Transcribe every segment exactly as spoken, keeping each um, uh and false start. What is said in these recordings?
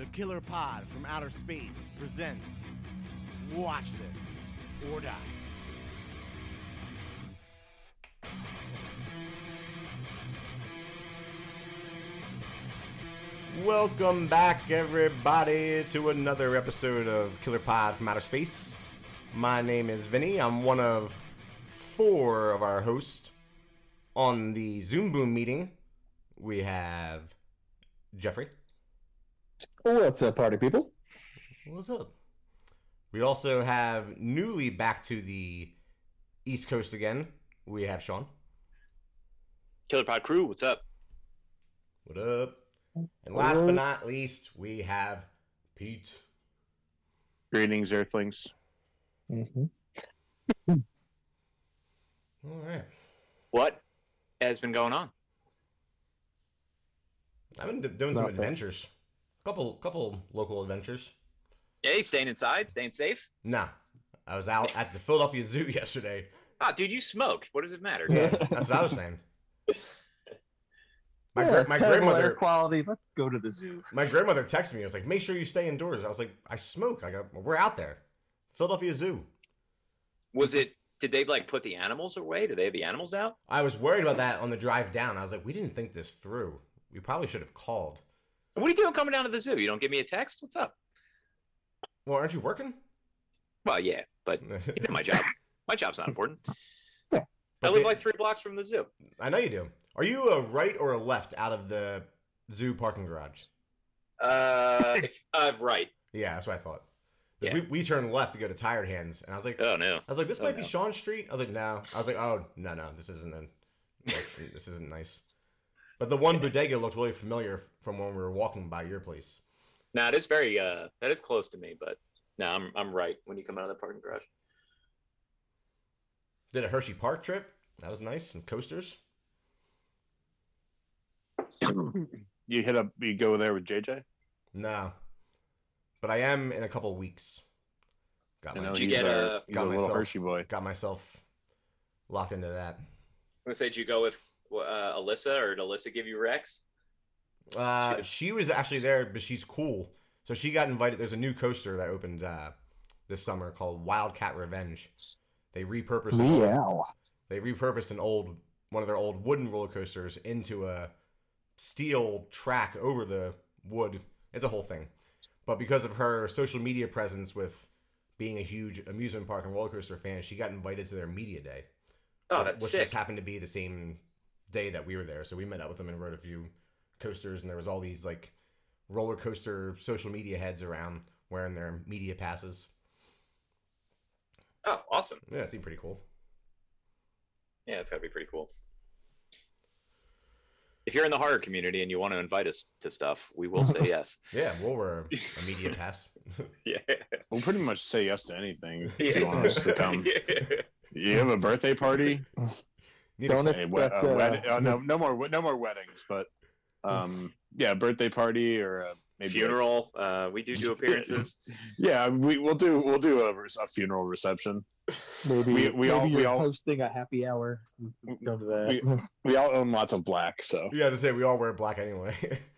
The Killer Pod from Outer Space presents Watch This or Die. Welcome back, everybody, to another episode of Killer Pod from Outer Space. My name is Vinny. I'm one of four of our hosts. On the Zoom Boom meeting, we have Jeffrey. What's up, party people? What's up? We also have newly back to the East Coast again. We have Sean. Killer Pod crew, what's up? What up? And last but not least, we have Pete. Greetings, Earthlings. Mm-hmm. All right. What has been going on? I've been d- doing some Nothing. adventures. Couple, couple local adventures. Hey, staying inside, staying safe? Nah, I was out at the Philadelphia Zoo yesterday. Ah, dude, you smoke. What does it matter? Yeah, that's what I was saying. My Yeah, gra- my terrible air grandmother quality. Let's go to the zoo. my grandmother texted me. I was like, "Make sure you stay indoors." I was like, "I smoke. I got we're out there, Philadelphia Zoo." Was it, did they like put the animals away? Did they have the animals out? I was worried about that on the drive down. I was like, "We didn't think this through. We probably should have called." What are you doing coming down to the zoo? You don't give me a text? What's up? Well, aren't you working? Well, yeah, but you know my job. My job's not important. Yeah. I live like three blocks from the zoo. I know you do. Are you a right or a left out of the zoo parking garage? Uh, if, uh right. Yeah, that's what I thought. 'Cause Yeah. We we turned left to go to Tired Hands, and I was like, Oh, no. I was like, this Oh, might be no. Sean Street. I was like, no. I was like, oh no, no, this isn't. A, this, this isn't nice. But the one bodega looked really familiar from when we were walking by your place. No, it is very, uh, that is close to me, but no, I'm, I'm right when you come out of the parking garage. Did a Hershey Park trip. That was nice. Some coasters. You hit up, you go there with J J? No, but I am in a couple weeks. Got, I my, know Did you he's get a, a- he's got a little myself- Hershey boy. got myself locked into that. I'm going to say, did you go with uh, Alyssa, or did Alyssa give you Rex? Uh, Should've- she was actually there, but she's cool. So she got invited. There's a new coaster that opened uh, this summer called Wildcat Revenge. They repurposed an old, Meow. they repurposed an old one of their old wooden roller coasters into a steel track over the wood. It's a whole thing. But because of her social media presence with being a huge amusement park and roller coaster fan, she got invited to their media day. Oh, that's which sick. just happened to be the same day that we were there. So we met up with them and rode a few coasters, and there was all these like roller coaster social media heads around wearing their media passes. Oh, awesome. Yeah, it seemed pretty cool. Yeah, it's got to be pretty cool. If you're in the horror community and you want to invite us to stuff, we will say yes. Yeah, we'll wear a, a media pass. Yeah. We'll pretty much say yes to anything Yeah. if you want us to come. You have a birthday party? Need Don't a, A expect, wed- a uh, wed- oh, no, no more, no more weddings, but um, yeah, birthday party or uh, maybe Funeral. Uh, we do do appearances. Yeah, we we'll do we'll do a, a funeral reception. Maybe, We- we maybe all- we you're all- hosting a happy hour. Go to that. We all own lots of black, so yeah, to say we all wear black anyway.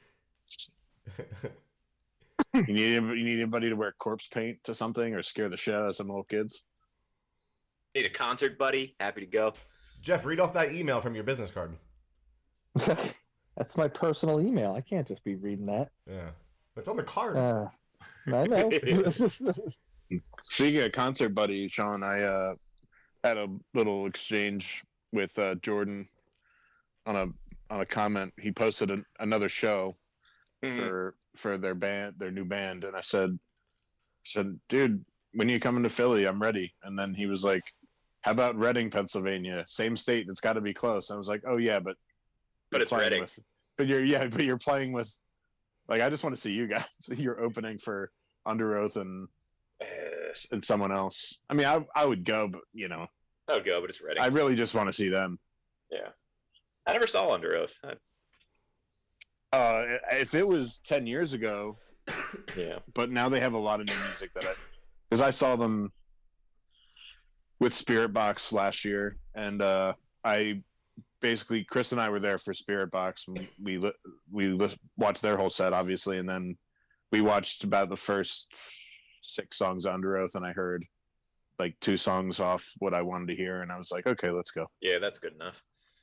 you need you need anybody to wear corpse paint to something or scare the shit out of some little kids. Need a concert buddy. Happy to go. Jeff, read off that email from your business card. That's my personal email. I can't just be reading that. Yeah, it's on the card. Uh, I know. Speaking of concert buddy, Sean, I uh, had a little exchange with uh, Jordan on a on a comment. He posted an, another show Mhm. for for their band, their new band, and I said, said, dude, when you coming to Philly, I'm ready. And then he was like, how about Reading, Pennsylvania? Same state. It's got to be close. I was like, oh yeah, but But you're it's playing Reading. with- but you're yeah, but you're playing with. Like, I just want to see you guys. You're opening for Under Oath and Uh, and someone else. I mean, I I would go, but you know, I would go, but it's Reading. I really just want to see them. Yeah. I never saw Under Oath. I, Uh, if it was ten years ago, yeah. but now they have a lot of new music that I, because I saw them with Spirit Box last year, and uh, I basically Chris and I were there for Spirit Box. And we li- we li- watched their whole set, obviously, and then we watched about the first six songs of Under Oath, and I heard like two songs off what I wanted to hear, and I was like, okay, let's go. Yeah, that's good enough.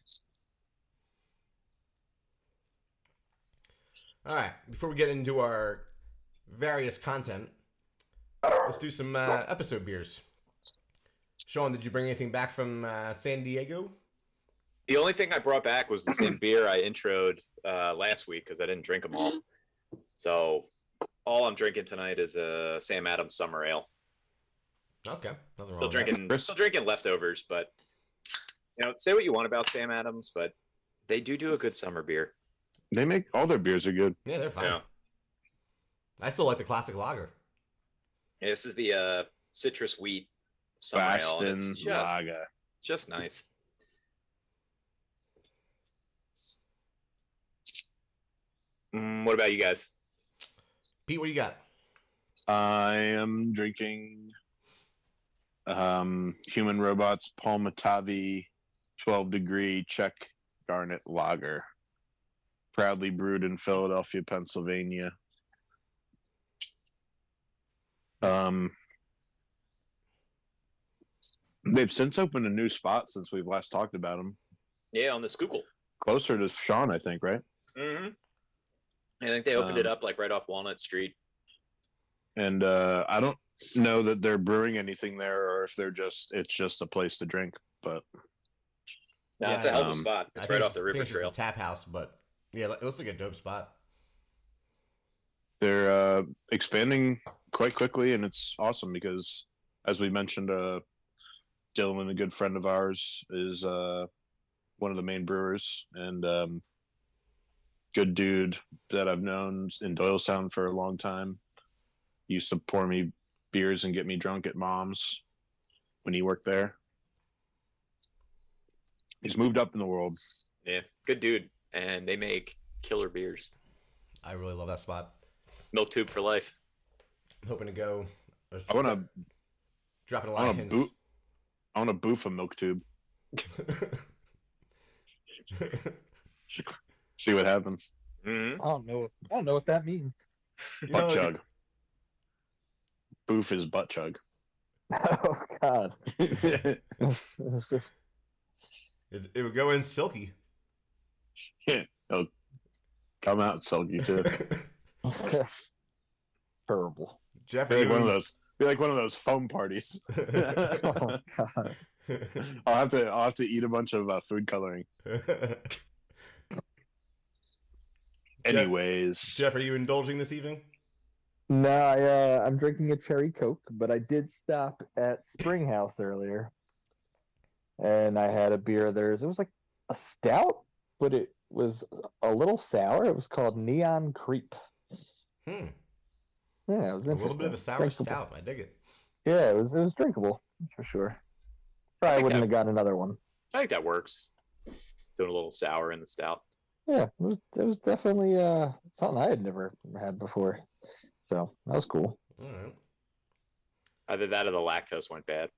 All right. Before we get into our various content, let's do some uh, episode beers. Sean, did you bring anything back from uh, San Diego? The only thing I brought back was the same beer I introed uh, last week because I didn't drink them all. So all I'm drinking tonight is a Sam Adams Summer Ale. Okay, nothing wrong. Still with that. drinking, still drinking leftovers, but you know, say what you want about Sam Adams, but they do do a good summer beer. They make all their beers are good. Yeah, they're fine. Yeah. I still like the classic lager. Yeah, this is the uh, citrus wheat summer ale. and Baston It's just, Lager. just nice. Mm, what about you guys? Pete, what do you got? I am drinking um, Human Robots Palmatavi twelve degree Czech Garnet Lager. Proudly brewed in Philadelphia, Pennsylvania. Um, they've since opened a new spot since we've last talked about them. Yeah, on the Schuylkill. Closer to Sean, I think, right? Mm-hmm. I think they opened it Um, up like right off Walnut Street. And uh, I don't know that they're brewing anything there, or if they're just it's just a place to drink. But No, Yeah, it's a hell of a um, spot. I It's think right off the I think river it's just trail. a tap house, but yeah, it looks like a dope spot. they're uh, expanding quite quickly, and it's awesome because, as we mentioned, uh, Dylan, a good friend of ours, is uh, one of the main brewers, and um, good dude that I've known in Doylestown for a long time. He used to pour me beers and get me drunk at Mom's when he worked there. He's moved up in the world. Yeah, good dude. And they make killer beers. I really love that spot. Milk tube for life. I'm hoping to go. I want to. dropping a I lot of want to hints. boot. I want to boof a milk tube. See what happens. Mm-hmm. I don't know. I don't know what that means. You Butt know, like- chug. Boof is butt chug. Oh God. It's just It, it would go in silky. Come out sulky too. terrible. Jeff, Be are like you one of those. Be like one of those foam parties. Oh God. I'll have to. I'll have to eat a bunch of uh, food coloring. Anyways, Jeff, are you indulging this evening? No, I, uh, I'm drinking a cherry Coke, but I did stop at Springhouse earlier, and I had a beer of theirs. It was like a stout, but it was a little sour. It was called Neon Creep. Hmm. Yeah, it was A little bit of a interesting. sour Drinkable. stout. I dig it. Yeah, it was. It was drinkable for sure. Probably think wouldn't that- have gotten another one. I think that works. Doing a little sour in the stout. Yeah, it was, it was definitely uh something I had never had before. So that was cool. All right. Either that or the lactose went bad.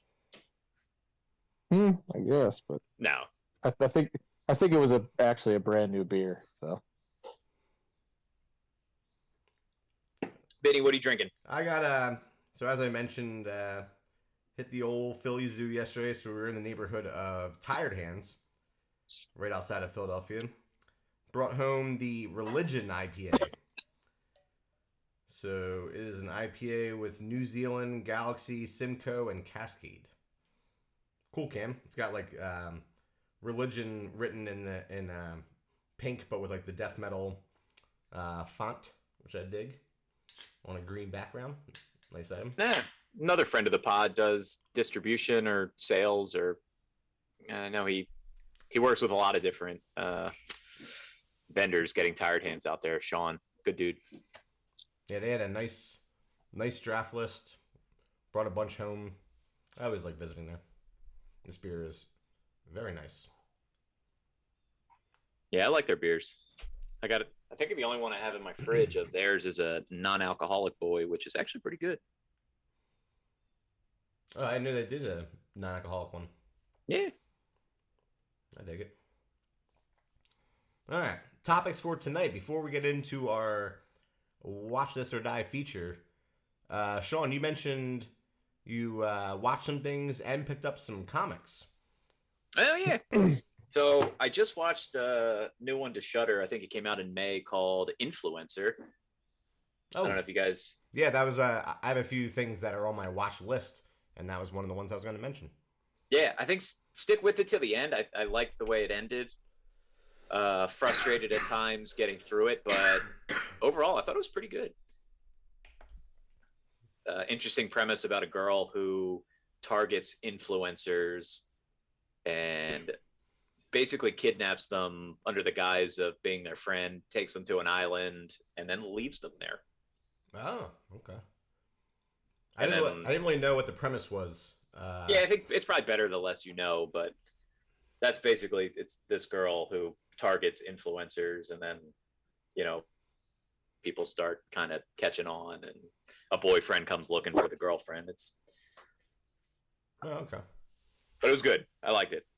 Hmm, I guess, but No. I, I think I think it was a actually a brand new beer. So Benny, what are you drinking? I got uh so as I mentioned, uh hit the old Philly Zoo yesterday, so we were in the neighborhood of Tired Hands, right outside of Philadelphia. Brought home the Religion I P A. So it is an I P A with New Zealand, Galaxy, Simcoe, and Cascade. Cool, Cam. It's got like um, Religion written in the in um, pink, but with like the death metal uh, font, which I dig, on a green background. Nice item. Nah, another friend of the pod does distribution or sales, or I know he he works with a lot of different uh, vendors getting Tired Hands out there. Sean, good dude. Yeah, they had a nice, nice draft list. Brought a bunch home. I always like visiting there. This beer is very nice. Yeah, I like their beers. I got it. I think the only one I have in my fridge of theirs is a non-alcoholic boy, which is actually pretty good. Oh, I knew they did a non-alcoholic one. Yeah. I dig it. All right, topics for tonight. Before we get into our Watch This or Die feature. Uh, Sean, you mentioned you uh, watched some things and picked up some comics. Oh yeah. So I just watched a new one to Shudder. I think it came out in May called Influencer. Oh, I don't know if you guys. yeah, that was. Uh, I have a few things that are on my watch list, and that was one of the ones I was going to mention. Yeah, I think s- stick with it till the end. I, I liked the way it ended. Uh, frustrated at times getting through it, but overall, I thought it was pretty good. Uh, interesting premise about a girl who targets influencers and basically kidnaps them under the guise of being their friend, takes them to an island, and then leaves them there. Oh, okay. I And didn't. then- really, I didn't really know what the premise was. Uh, Yeah, I think it's probably better the less you know, but that's basically it's this girl who targets influencers, and then you know people start kind of catching on, and a boyfriend comes looking for the girlfriend. It's Oh, okay. but it was good. I liked it.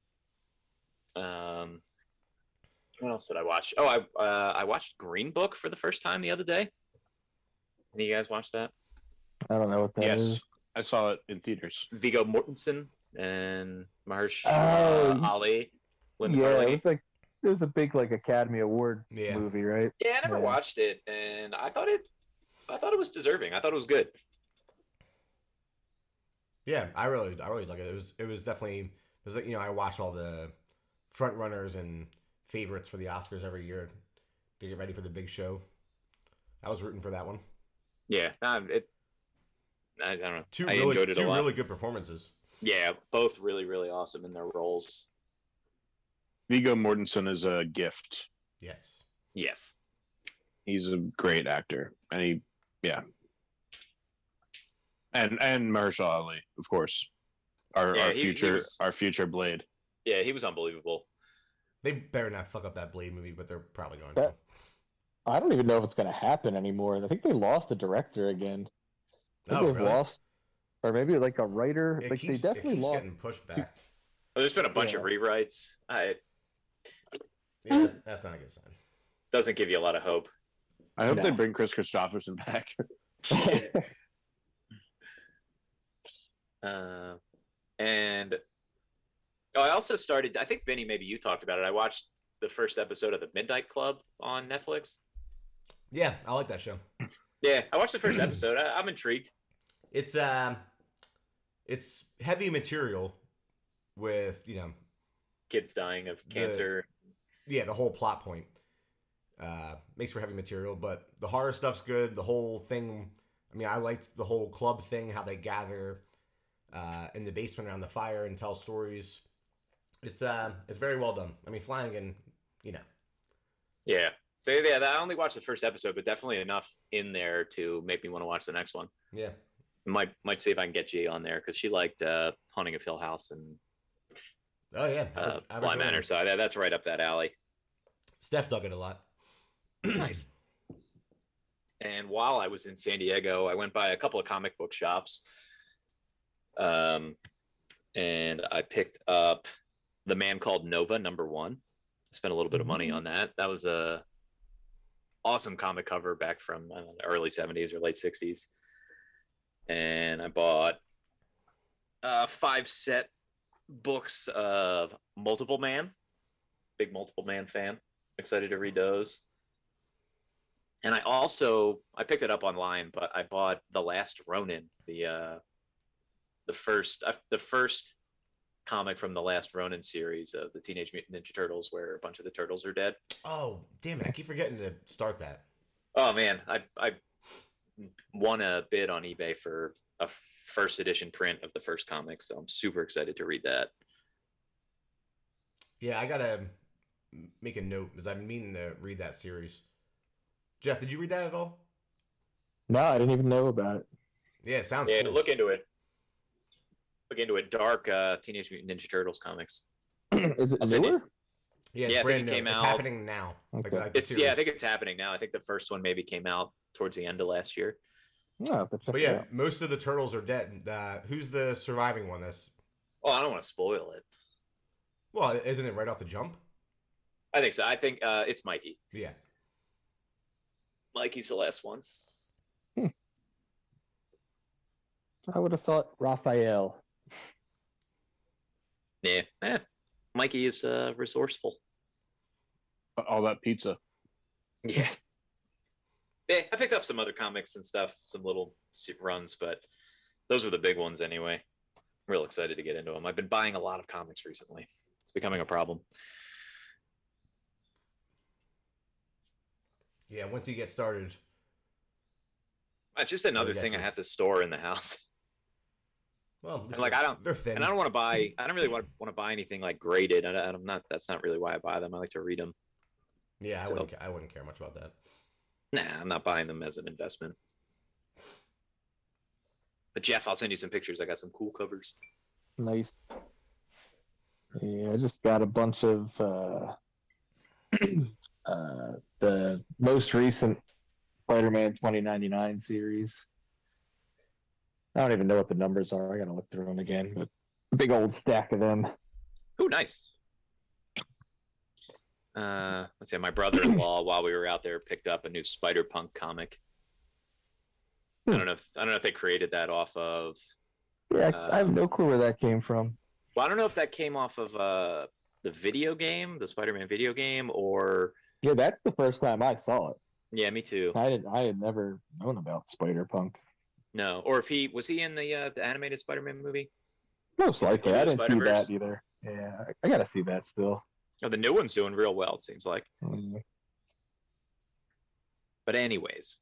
Um, what else did I watch? Oh, I uh, I watched Green Book for the first time the other day. Any of you guys watch that? I don't know what that is. Yes, I saw it in theaters. Viggo Mortensen and Mahershala Oh, Ali. Linda Yeah, Carlini. it was like it was a big like Academy Award Yeah. movie, right? Yeah, I never Yeah. watched it, and I thought it, I thought it was deserving. I thought it was good. Yeah, I really, I really like it. It was, it was definitely, it was like, you know, I watch all the front runners and favorites for the Oscars every year to get ready for the big show. I was rooting for that one. Yeah, nah, it. I, I don't know. Two I really, enjoyed it two a lot. really good performances. Yeah, both really, really awesome in their roles. Viggo Mortensen is a gift. Yes. Yes. He's a great actor, and he, yeah, and and Mahershala Ali, of course, our Yeah, our he- he future was- our future Blade. Yeah, he was unbelievable. They better not fuck up that Blade movie, but they're probably going That- to. I don't even know if it's going to happen anymore. I think they lost the director again. I think Oh, they've really? lost, or maybe like a writer. It like keeps, they definitely it keeps lost. getting pushed back. Oh, there's been a bunch of Yeah. rewrites. I, it Yeah, that's not a good sign. doesn't give you a lot of hope. I hope No. they bring Chris Christopherson back. Uh, and oh, I also started. I think Vinny, maybe you talked about it. I watched the first episode of the Midnight Club on Netflix. Yeah, I like that show. Yeah, I watched the first episode. I, I'm intrigued. It's um, it's heavy material with, you know, Kids dying of The- cancer. yeah, the whole plot point uh, makes for heavy material, but the horror stuff's good. The whole thing, I mean, I liked the whole club thing, how they gather uh, in the basement around the fire and tell stories. It's uh, it's very well done. I mean, Flanagan, you know, Yeah. So yeah, I only watched the first episode, but definitely enough in there to make me want to watch the next one. yeah, Might might see if I can get G on there because she liked uh, Haunting of Hill House and oh yeah, I uh, would- I would Bly join Manor. you. So that, that's right up that alley. Steph dug it a lot. Nice. And while I was in San Diego, I went by a couple of comic book shops. Um, and I picked up The Man Called Nova, number one. Spent a little bit of money on that. That was a awesome comic cover back from I don't know, the early seventies or late sixties. And I bought uh, five set books of Multiple Man. Big Multiple Man fan. Excited to read those. And I also I picked it up online, but I bought The Last Ronin, the uh, the first uh, the first comic from the Last Ronin series of the Teenage Mutant Ninja Turtles, where a bunch of the turtles are dead. Oh damn it! I keep forgetting to start that. Oh man, I I won a bid on eBay for a first edition print of the first comic, so I'm super excited to read that. Yeah, I gotta make a note because I've been meaning to read that series. Jeff, did you read that at all? No, I didn't even know about it. Yeah, it sounds Yeah, cool. look into it. Look into it. Dark uh, Teenage Mutant Ninja Turtles comics. Is it I'll send you- newer? Yeah, it's Yeah, I think brand it new. came It's out- happening now. Like, Okay. like the It's yeah, I series. think it's happening now. I think the first one maybe came out towards the end of last year. No, I have to check But it yeah, out. most of the turtles are dead. Uh, who's the surviving one? That's Oh, I don't want to spoil it. well, isn't it right off the jump? I think so. I think uh, it's Mikey. Yeah. Mikey's the last one. I would have thought Raphael. Yeah, eh. Mikey is uh, resourceful. All that pizza. Yeah. Yeah, I picked up some other comics and stuff, some little runs, but those were the big ones anyway. I'm real excited to get into them. I've been buying a lot of comics recently. It's becoming a problem. Yeah, once you get started. Uh, just another thing I have to store in the house. Well, And, like I don't, they're thin. and I don't want to buy. I don't really want, want to buy anything like graded. I, I'm not. That's not really why I buy them. I like to read them. Yeah, I So- wouldn't. ca- I wouldn't care much about that. Nah, I'm not buying them as an investment. But Jeff, I'll send you some pictures. I got some cool covers. Nice. Yeah, I just got a bunch of uh, uh, the most recent Spider-Man twenty ninety-nine series. I don't even know what the numbers are. I gotta look through them again. But a big old stack of them. Oh, nice. Uh, let's see. My brother-in-law, while we were out there, picked up a new Spider-Punk comic. I don't know. If, I don't know if they created that off of. Yeah, Uh, I have no clue where that came from. Well, I don't know if that came off of uh the video game, the Spider-Man video game, or Yeah, that's the first time I saw it. yeah, me too. I didn't. I had never known about Spider-Punk. No, or if he was he in the uh, the animated Spider-Man movie? Most likely, Into I the didn't see Spider-Verse? that either. Yeah, I, I gotta see that still. Oh, the new one's doing real well. It seems like. Mm. But anyways,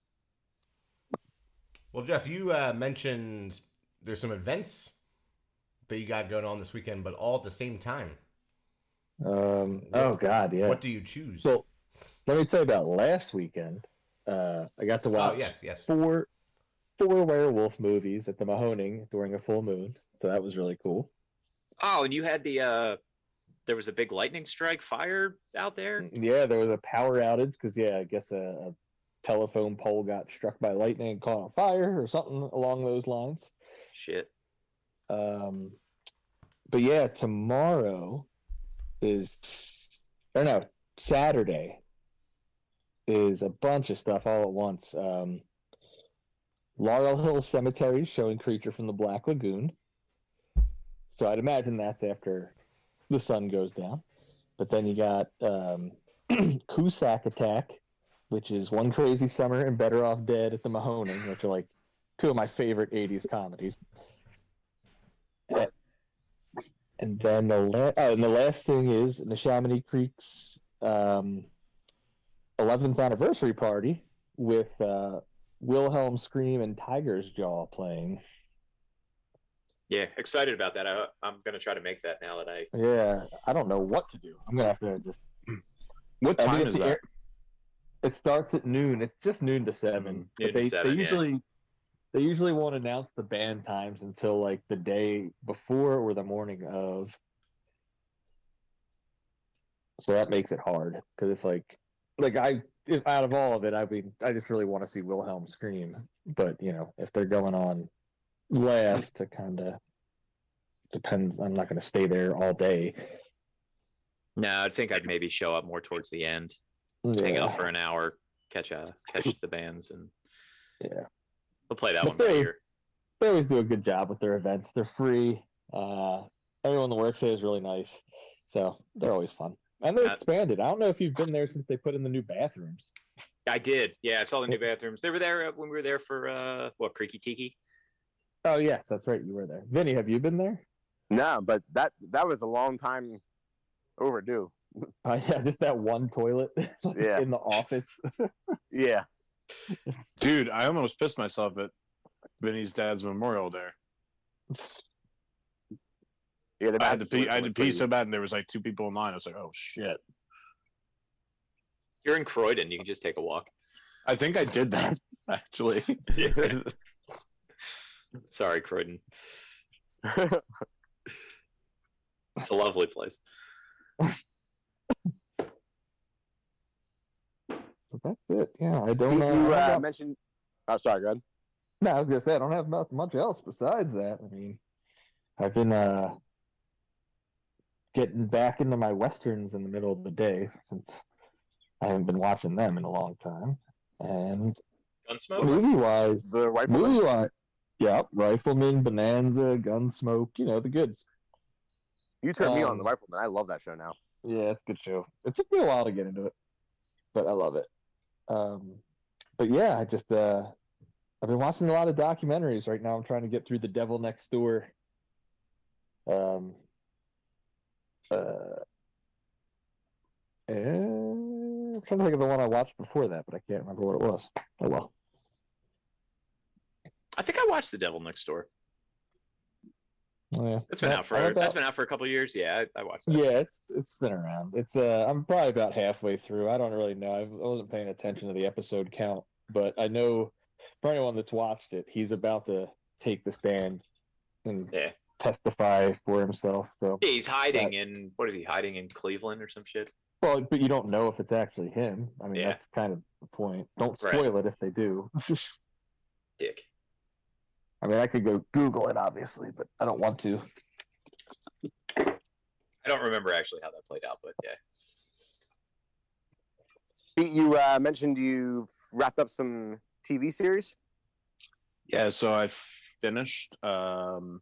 Well, Jeff, you uh, mentioned there's some events that you got going on this weekend, but all at the same time. Um. Oh God, yeah. What do you choose? So, let me tell you about last weekend. Uh, I got to watch oh, yes, yes. four four werewolf movies at the Mahoning during a full moon. So that was really cool. oh, and you had the uh, there was a big lightning strike fire out there. Yeah, there was a power outage because yeah, I guess a, a telephone pole got struck by lightning and caught on fire or something along those lines. Shit. Um, but yeah, tomorrow is or no Saturday is a bunch of stuff all at once. Um, Laurel Hill Cemetery showing Creature from the Black Lagoon. So I'd imagine that's after the sun goes down. But then you got um, Cusack Attack, which is One Crazy Summer and Better Off Dead at the Mahoning, which are like two of my favorite eighties comedies. And then the la- oh, and the last thing is Neshaminy Creek's um, eleventh anniversary party with uh, Wilhelm Scream and Tiger's Jaw playing. Yeah, excited about that. I, I'm gonna try to make that now that I. Yeah, I don't know what to do. I'm gonna have to just. What I time think is it's the that? air- It starts at noon. It's just noon to seven. Noon but they to seven, they yeah. usually they usually won't announce the band times until like the day before or the morning of. So that makes it hard because it's like, like I if out of all of it, I mean, I just really want to see Wilhelm Scream. But you know, if they're going on last, it kind of depends. I'm not going to stay there all day. No, I think I'd maybe show up more towards the end, hang Yeah. out for an hour, catch a catch the bands, and Yeah. we'll play that But one by they- ear. They always do a good job with their events. They're free. Uh, everyone that works there is really nice. So they're always fun. And they're Uh, expanded. I don't know if you've been there since they put in the new bathrooms. I did. Yeah, I saw the new bathrooms. They were there uh, when we were there for uh, what Creaky Tiki. Oh, yes, that's right. You were there. Vinny, have you been there? No, but that that was a long time overdue. Uh, yeah, just that one toilet Yeah. in the office. Yeah. Dude, I almost pissed myself at Vinny's dad's memorial there. Yeah, the I had to bathrooms pee. were- I had were to pee pretty- so bad, and there was like two people in line. I was like, "Oh shit!" You're in Croydon. You can just take a walk. I think I did that actually. Sorry, Croydon. It's a lovely place. But that's it. Yeah, I don't You, know. you, I uh, don't- mentioned. Oh, sorry, go ahead. No, I was gonna say I don't have much, much else besides that. I mean, I've been uh getting back into my westerns in the middle of the day since I haven't been watching them in a long time. And Gunsmoke. movie wise, The Rifleman. movie wise, yeah, Rifleman, Bonanza, Gunsmoke, you know the goods. You turned me on Um, The Rifleman. I love that show now. Yeah, it's a good show. It took me a while to get into it, but I love it. Um, but yeah, I just uh, I've been watching a lot of documentaries right now. I'm trying to get through The Devil Next Door. Um, uh, and I'm trying to think of the one I watched before that, but I can't remember what it was. Oh well. I think I watched The Devil Next Door. Oh, yeah. That's been Well, out for I'm that's about- been out for a couple of years. Yeah, I, I watched that. Yeah, it's it's been around. It's uh, I'm probably about halfway through. I don't really know. I wasn't paying attention to the episode count, but I know for anyone that's watched it, he's about to take the stand and Yeah. testify for himself. So, Yeah, he's hiding in what is he hiding in Cleveland or some shit? well, but you don't know if it's actually him. I mean, Yeah. that's kind of the point. Don't Right. spoil it if they do. Dick. I mean, I could go Google it, obviously, but I don't want to. I don't remember actually how that played out, but yeah. Pete, you uh, mentioned you wrapped up some T V series. Yeah, so I finished um,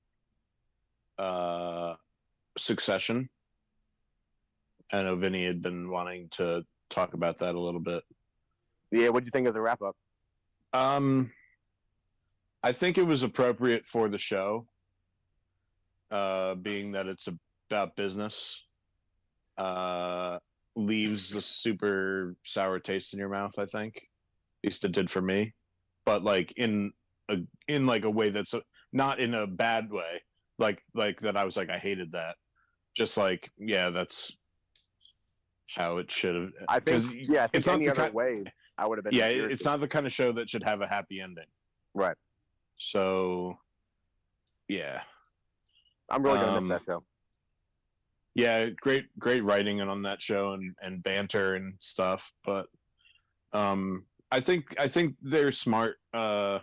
uh, Succession. I know Vinny had been wanting to talk about that a little bit. Yeah, what'd you think of the wrap up? Um, I think it was appropriate for the show, uh, being that it's about business. Uh, leaves a super sour taste in your mouth. I think, at least it did for me. But like in a in like a way that's a, not in a bad way. Like like that, I was like I hated that. Just like yeah, that's how it should have. I think, 'cause yeah, I think it's not any the other kind- way, I would have been. yeah, it- infuriated. it's not the kind of show that should have a happy ending. Right. So, yeah, I'm really gonna um, miss that show. yeah, great, great writing on that show and and banter and stuff. But, um, I think I think they're smart. Uh,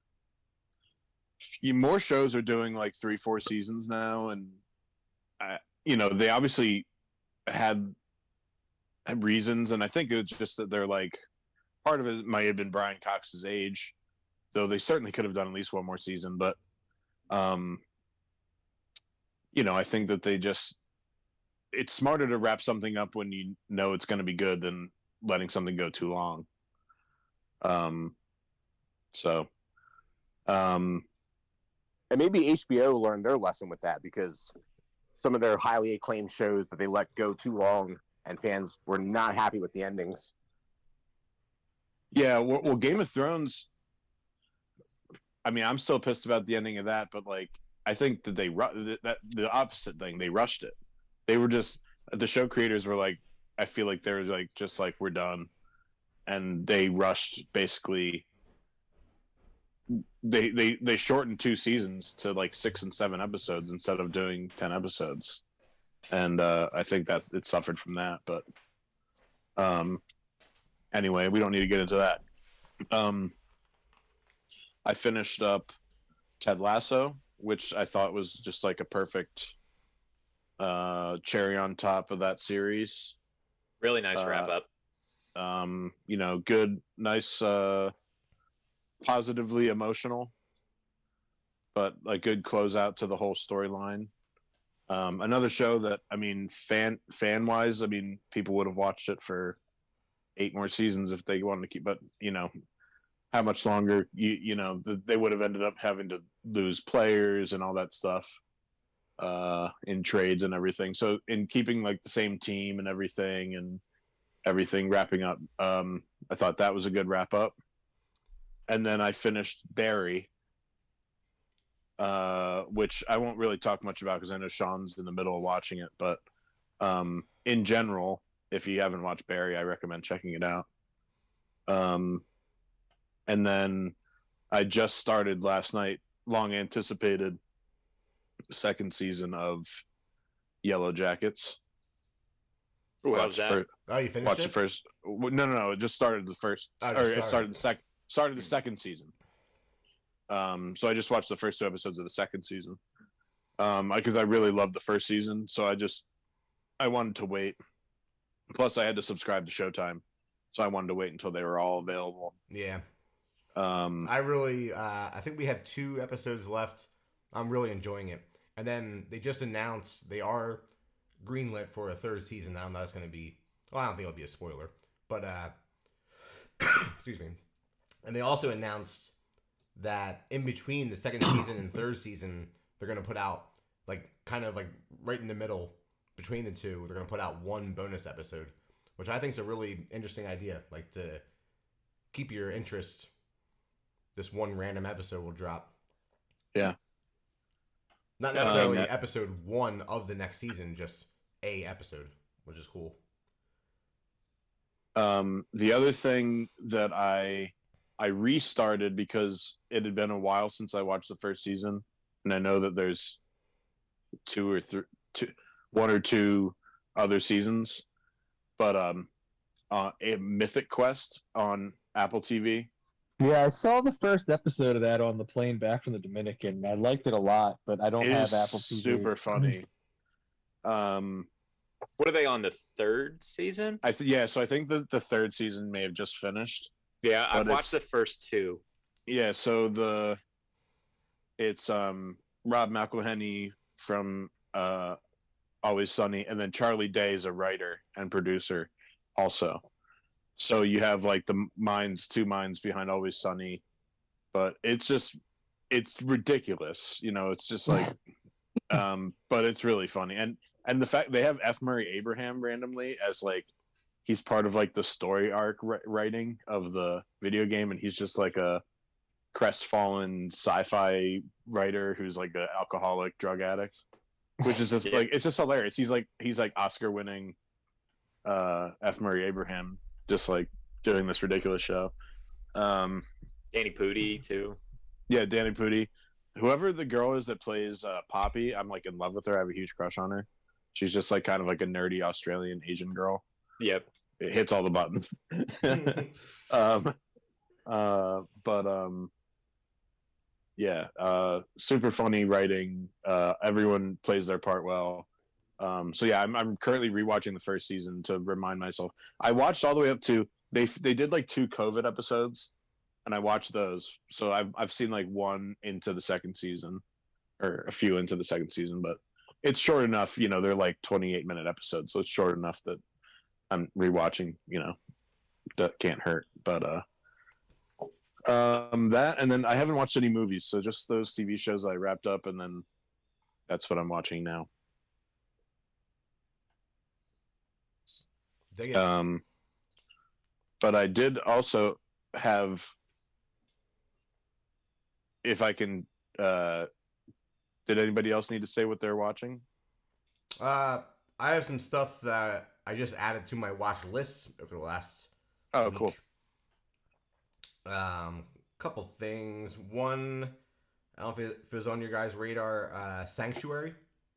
you, more shows are doing like three, four seasons now, and I, you know, they obviously had, had reasons, and I think it was just that they're like part of it might have been Brian Cox's age, though they certainly could have done at least one more season. But, um, you know, I think that they just it's smarter to wrap something up when you know it's going to be good than letting something go too long. Um, so, um, And maybe H B O learned their lesson with that because some of their highly acclaimed shows that they let go too long and fans were not happy with the endings. yeah, well, well, Game of Thrones. I mean, I'm still pissed about the ending of that, but like, I think that they ru- that the opposite thing. They rushed it. They were just the show creators were like, I feel like they were like just like we're done, and they rushed basically. They they they shortened two seasons to like six and seven episodes instead of doing ten episodes, and uh, I think that it suffered from that. But um, anyway, we don't need to get into that. Um, I finished up Ted Lasso, which I thought was just like a perfect uh, cherry on top of that series. Really nice Uh, wrap up. Um, you know, good, nice, uh, positively emotional, but a good closeout to the whole storyline. Um, another show that I mean, fan fan wise, I mean, people would have watched it for eight more seasons if they wanted to keep. But you know, how much longer? You you know, th- they would have ended up having to lose players and all that stuff uh, in trades and everything. So in keeping like the same team and everything and everything wrapping up, um, I thought that was a good wrap up. And then I finished Barry, uh, which I won't really talk much about because I know Sean's in the middle of watching it. But um, in general, if you haven't watched Barry, I recommend checking it out. Um, and then I just started last night, long anticipated second season of Yellow Jackets. Ooh, how Watched was that? fir- Oh, you finished watched it? the first. No, no, no. It just started the first. Oh, or just it started. started the second. Started the second season. Um, so I just watched the first two episodes of the second season. Um, because I, I really loved the first season, so I just I wanted to wait. Plus, I had to subscribe to Showtime, so I wanted to wait until they were all available. Yeah. Um, I really, uh, I think we have two episodes left. I'm really enjoying it. And then they just announced they are greenlit for a third season. I don't know if that's going to be, well, I don't think it'll be a spoiler, but, uh, excuse me. And they also announced that in between the second season and third season, they're going to put out, like, kind of like right in the middle between the two, they're going to put out one bonus episode, which I think is a really interesting idea. Like, to keep your interest, this one random episode will drop. Yeah. Not necessarily Um, episode one of the next season, just a episode, which is cool. Um, the other thing that I I restarted because it had been a while since I watched the first season, and I know that there's two or three, two, one or two other seasons, but um, uh, a Mythic Quest on Apple T V. Yeah, I saw the first episode of that on the plane back from the Dominican. I liked it a lot, but I don't It have is Apple T V. super funny. Um, What are they on the third season? I th- yeah, so I think that the third season may have just finished. Yeah, I've But watched the it's- first two. Yeah, so the it's um Rob McElhenney from uh Always Sunny, and then Charlie Day is a writer and producer also. So you have like the minds, two minds behind Always Sunny, but it's just it's ridiculous, you know. It's just like, um, but it's really funny, and and the fact they have F. Murray Abraham randomly as like he's part of like the story arc ri- writing of the video game, and he's just like a crestfallen sci-fi writer who's like an alcoholic drug addict, which is just Yeah. like it's just hilarious. He's like he's like Oscar winning uh F. Murray Abraham just like doing this ridiculous show. Um Danny Pudi too. yeah, Danny Pudi. Whoever the girl is that plays uh, Poppy, I'm like in love with her. I have a huge crush on her. She's just like kind of like a nerdy Australian Asian girl. Yep. It hits all the buttons. um uh but um yeah, uh super funny writing. Uh everyone plays their part well. Um so yeah, I'm I'm currently rewatching the first season to remind myself. I watched all the way up to they they did like two COVID episodes, and I watched those. So I've I've seen like one into the second season, or a few into the second season, but it's short enough, you know, they're like twenty-eight minute episodes, so it's short enough that I'm rewatching, you know, that can't hurt. But uh um that, and then I haven't watched any movies, so just those T V shows I wrapped up, and then that's what I'm watching now. Dig it. Um but I did also have, if I can uh did anybody else need to say what they're watching? Uh, I have some stuff that I just added to my watch list over the last Oh, week. cool. Um, couple things. One, I don't know if it, if it was on your guys' radar. Uh, Sanctuary.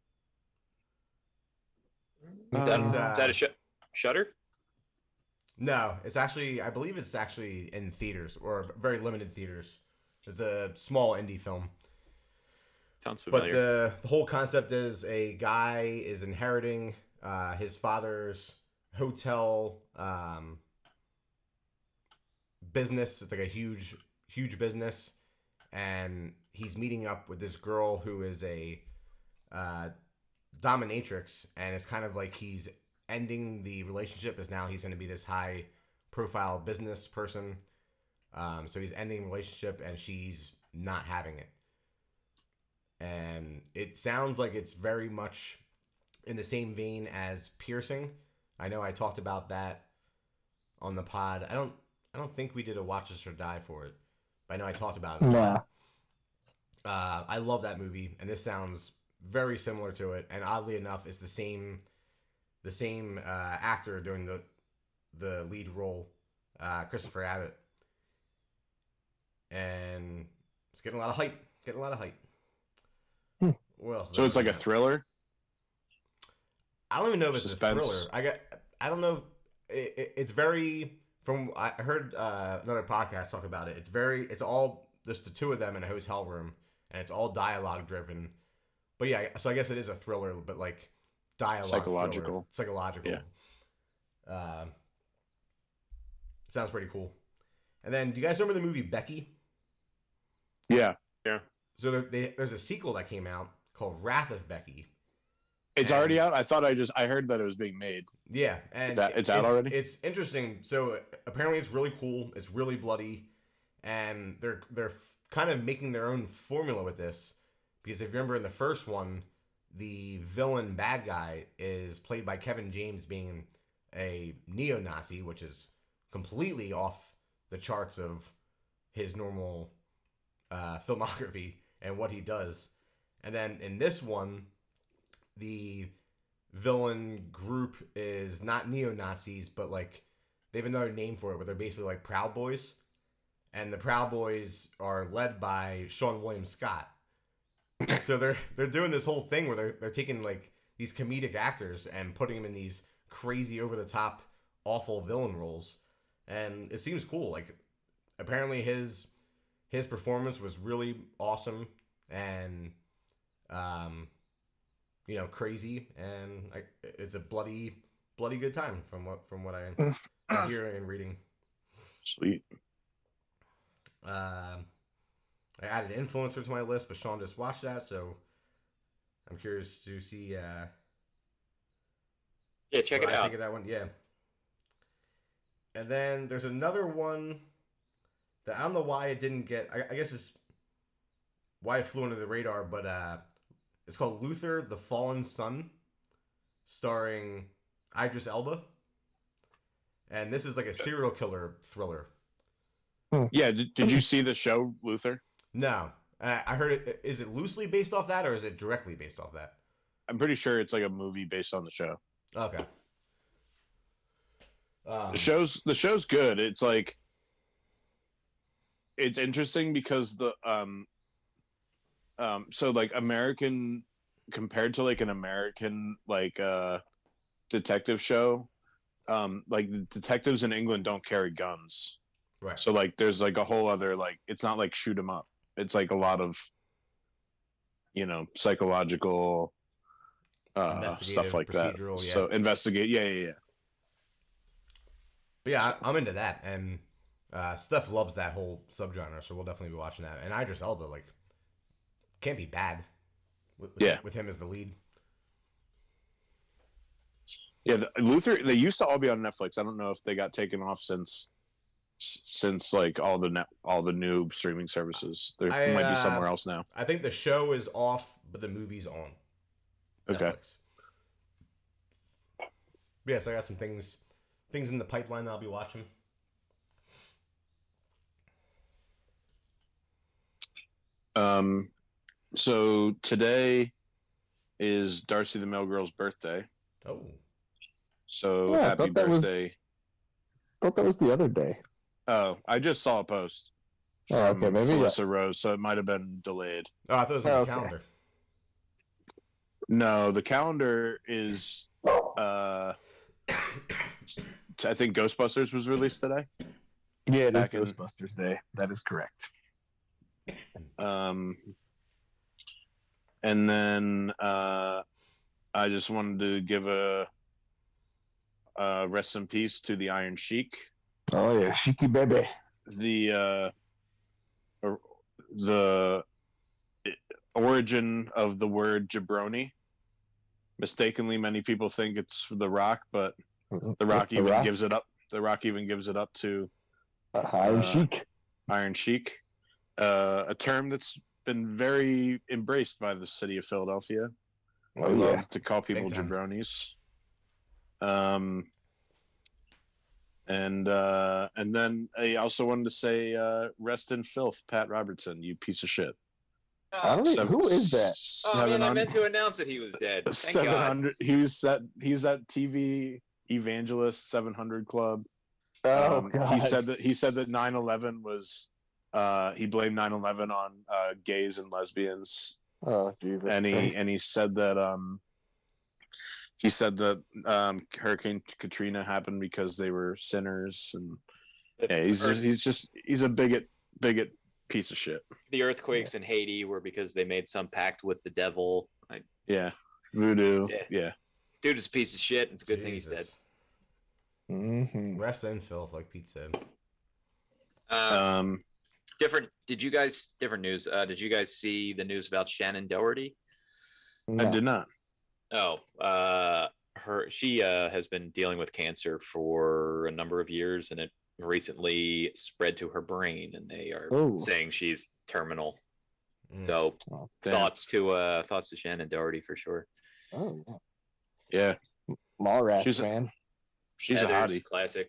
That's, Uh, is that a sh- Shutter? No, it's actually. I believe it's actually in theaters or very limited theaters. It's a small indie film. Sounds But familiar. the, the whole concept is a guy is inheriting uh, his father's hotel um, business. It's like a huge, huge business. And he's meeting up with this girl who is a uh, dominatrix. And it's kind of like he's ending the relationship as now he's going to be this high profile business person. Um, so he's ending the relationship and she's not having it. And it sounds like it's very much in the same vein as Piercing. I know I talked about that on the pod. I don't I don't think we did a Watch Us or Die for it, but I know I talked about it. Nah. Uh, I love that movie, and this sounds very similar to it. And oddly enough, it's the same the same uh, actor doing the the lead role, uh, Christopher Abbott, and it's getting a lot of hype. Getting a lot of hype. Hmm. What else? is So I it's like a looking at? thriller? I don't even know if it's Suspense. a thriller. I got. I don't know. If it, it, it's very. From I heard uh, another podcast talk about it. It's very. It's all just the two of them in a hotel room, and it's all dialogue driven. But yeah, so I guess it is a thriller, but like dialogue Psychological. thriller. Psychological. Yeah. Um. sounds pretty cool. And then, do you guys remember the movie Becky? Yeah, So there, they, there's a sequel that came out called Wrath of Becky. it's And- already out. I thought I just I heard that it was being made. Yeah, and It's out- it's out already? It's interesting. So apparently, it's really cool. It's really bloody, and they're they're kind of making their own formula with this because if you remember in the first one, the villain bad guy is played by Kevin James, being a neo-Nazi, which is completely off the charts of his normal uh, filmography and what he does. And then in this one, the villain group is not neo-Nazis, but like they have another name for it, but they're basically like Proud Boys. And the Proud Boys are led by Sean William Scott. So they're they're doing this whole thing where they're they're taking like these comedic actors and putting them in these crazy over the top awful villain roles. And it seems cool. Like apparently his his performance was really awesome and um you know, crazy, and I, it's a bloody, bloody good time from what from what I, I hear and reading. Sweet. Um, I added Influencer to my list, but Sean just watched that, so I'm curious to see. Uh, Yeah, check what it I out. think of that one, yeah. And then there's another one that I don't know why it didn't get. I, I guess it's why it flew under the radar, but uh. It's called Luther, the Fallen Sun, starring Idris Elba. And this is like a serial killer thriller. Yeah, did, did you see the show Luther? No. I I heard it. Is it loosely based off that, or is it directly based off that? I'm pretty sure it's like a movie based on the show. Okay. Um, The show's the show's good. It's like it's interesting because the um um so like American compared to like an American like uh detective show, um like the detectives in England don't carry guns. right. So like there's like a whole other like it's not like shoot 'em up. It's like a lot of you know psychological uh Investigative, stuff like that. procedural, yeah. So investigate yeah yeah yeah. But yeah, I, I'm into that. And uh, Steph loves that whole subgenre, so we'll definitely be watching that. And Idris Elba, like, can't be bad with, with, Yeah. with him as the lead. Yeah, the, Luther. They used to all be on Netflix. I don't know if they got taken off since, since like all the net, all the new streaming services. They I, might uh, be somewhere else now. I think the show is off, but the movie's on. Okay. Netflix. Yeah, so I got some things, things in the pipeline that I'll be watching. Um, so today is Darcy the Mail Girl's birthday. Oh, So Yeah, I happy thought that was- birthday! I thought that was the other day. Oh, I just saw a post. Oh, okay, from maybe, Felissa Rose, so it might have been delayed. oh, I thought it was on Oh, the okay. calendar. No, the calendar is. Uh, I think Ghostbusters was released today. Yeah, it is Back in- Ghostbusters Day. That is correct. Um, and then uh, I just wanted to give a, a rest in peace to the Iron Sheik. Oh yeah, Shiki baby. The uh, or- the origin of the word jabroni. Mistakenly, many people think it's The Rock, but The Rock even Rock? gives it up. The Rock even gives it up to Uh, Iron uh, Sheik. Iron Sheik, uh, a term that's been very embraced by the city of Philadelphia. I Oh love yeah. to call people Big time. jabronis. Um, and uh, and then I also wanted to say, uh, rest in filth, Pat Robertson, you piece of shit. I don't even, who is that? Oh man, I meant to announce that he was dead. Thank Seven God. hundred. He was at. He was at T V Evangelist Seven Hundred Club. Oh Um, god. he said that he said that nine eleven was. Uh, he blamed nine eleven on uh, gays and lesbians. Oh Jesus. and he Christ. and he said that um he said that um Hurricane Katrina happened because they were sinners, and The, yeah, he's earth- just, he's just he's a bigot bigot piece of shit. the earthquakes in Haiti were because they made some pact with the devil. I, Yeah, voodoo. Yeah. Yeah, dude is a piece of shit. It's a good thing he's dead. Jesus. Mm-hmm. Rest and filth, like Pete said. Uh, Um, different. Did you guys different news? Uh, did you guys see the news about Shannon Doherty? I did not. Oh, uh, her she uh, has been dealing with cancer for a number of years, and it recently spread to her brain, and they are Oh. saying she's terminal. Mm. So Oh, Damn. thoughts to uh thoughts to Shannon Doherty for sure. oh yeah. Yeah, Mallrats, She's a- man. she's Heathers, a hottie. classic.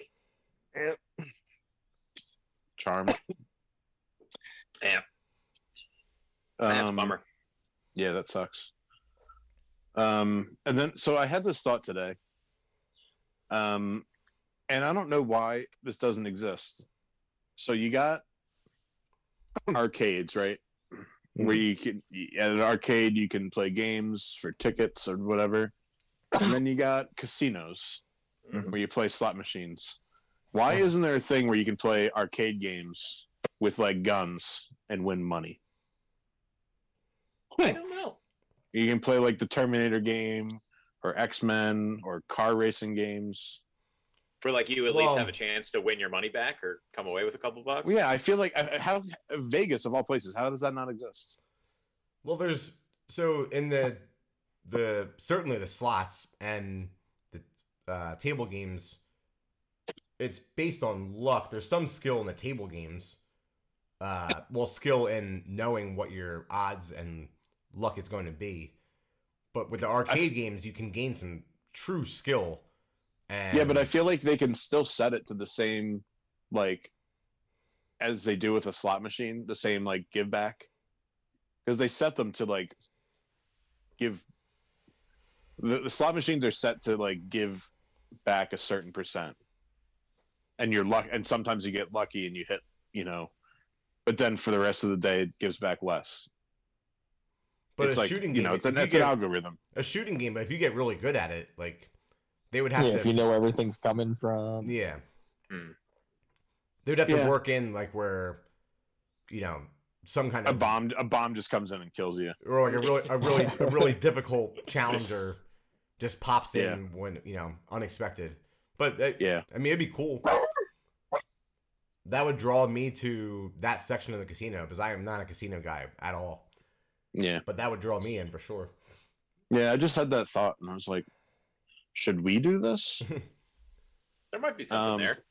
Charm. Yeah, that's a Um, bummer. Yeah, that sucks. Um, and then so I had this thought today. Um, and I don't know why this doesn't exist. So you got arcades, right? Where you can at an arcade you can play games for tickets or whatever. And then you got casinos Mhm. where you play slot machines. Why isn't there a thing where you can play arcade games with like guns and win money? I don't know. You can play like the Terminator game or X-Men or car racing games. For like you at Well- least have a chance to win your money back or come away with a couple bucks. Well, yeah, I feel like uh, how Vegas of all places, how does that not exist? Well, there's so in the the certainly the slots and the uh, table games, it's based on luck. There's some skill in the table games. Uh, well, skill in knowing what your odds and luck is going to be. But with the arcade games, you can gain some true skill. And Yeah, but I feel like they can still set it to the same, like, as they do with a slot machine, the same like give back, because they set them to like give. The, the slot machines are set to like give back a certain percent, and you're luck, and sometimes you get lucky and you hit, you know, but then for the rest of the day it gives back less. but it's a like shooting you game, know, it's an if you it's an get- algorithm. a shooting game. But if you get really good at it, like they would have Yeah, to if you know where everything's coming from. Yeah. Hmm. They would have Yeah. to work in like where, you know, some kind A of bomb, a bomb just comes in and kills you. or like a really a really a really difficult challenger just pops in Yeah. when, you know, unexpected. But uh, Yeah, I mean, it'd be cool. That would draw me to that section of the casino because I am not a casino guy at all. yeah, But that would draw me in for sure. yeah. I just had that thought, and I was like, should we do this? There might be something Um, there.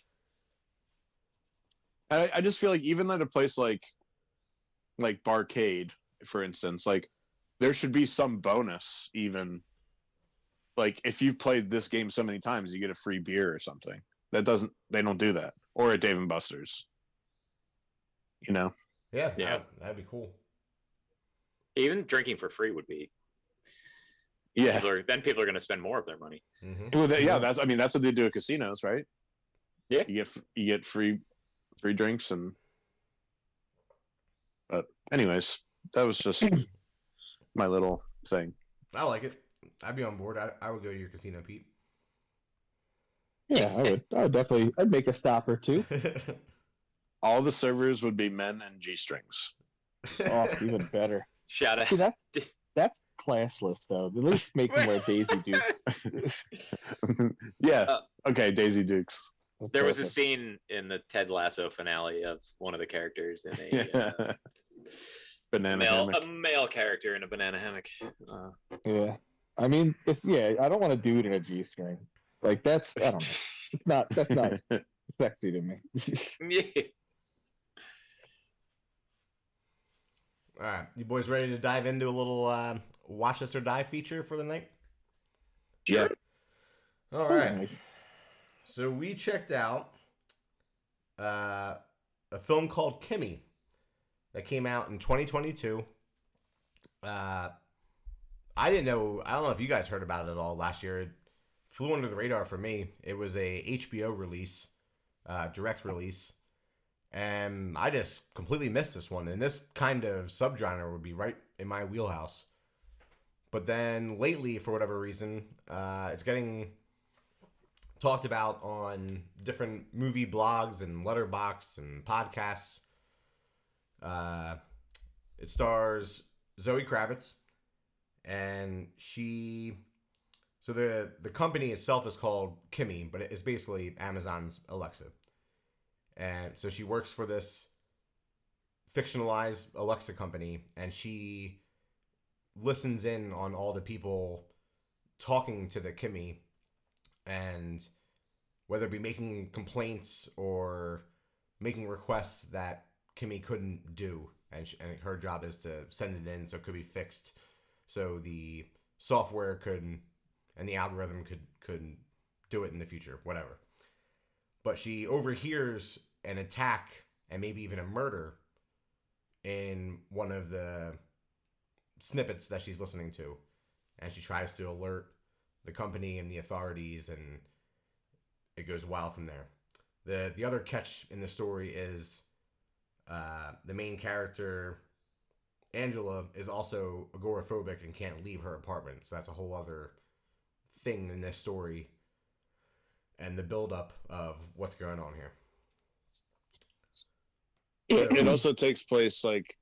I, I just feel like even at a place like like Barcade, for instance, like there should be some bonus even. Like if you've played this game so many times, you get a free beer or something. That doesn't they don't do that. Or at Dave and Buster's. You know? Yeah, Yeah. that, that'd be cool. Even drinking for free would be. Yeah. People are, then people are going to spend more of their money. hmm Well, that- yeah, that's I mean that's what they do at casinos, right? Yeah. You get f- you get free free drinks and but anyways, that was just my little thing. I like it. I'd be on board. I, I would go to your casino, Pete. Yeah, I would. I would definitely. I'd make a stop or two. All the servers would be men and G strings. Oh, even better. Shout out. See, that's that's classless though. At least make them wear Daisy Dukes. yeah. Uh, okay, Daisy Dukes. There was a Perfect. scene in the Ted Lasso finale of one of the characters in a uh, Banana male, hammock. a male character in a banana hammock. Uh, Yeah, I mean, if yeah, I don't want to do it in a G string. Like that's I don't know. It's not that's not sexy to me. yeah. All right, you boys ready to dive into a little uh, watch this or die feature for the night? Yeah. All right. So we checked out uh, a film called Kimmy that came out in twenty twenty-two. Uh, I didn't know. I don't know if you guys heard about it at all last year. It flew under the radar for me. It was a H B O release, uh, direct release, and I just completely missed this one. And this kind of subgenre would be right in my wheelhouse. But then lately, for whatever reason, uh, it's getting talked about on different movie blogs and Letterboxd and podcasts. Uh, it stars Zoe Kravitz, and she So the the company itself is called Kimmy, but it's basically Amazon's Alexa. And so she works for this fictionalized Alexa company, and she listens in on all the people talking to the Kimmy, and whether it be making complaints or making requests that Kimmy couldn't do, and, she, and her job is to send it in so it could be fixed, so the software could and the algorithm could could do it in the future, whatever. But she overhears an attack and maybe even a murder in one of the snippets that she's listening to, and she tries to alert the company and the authorities, and it goes wild from there. The the other catch in the story is uh, the main character, Angela, is also agoraphobic and can't leave her apartment, so that's a whole other thing in this story and the buildup of what's going on here. It, it also takes place like,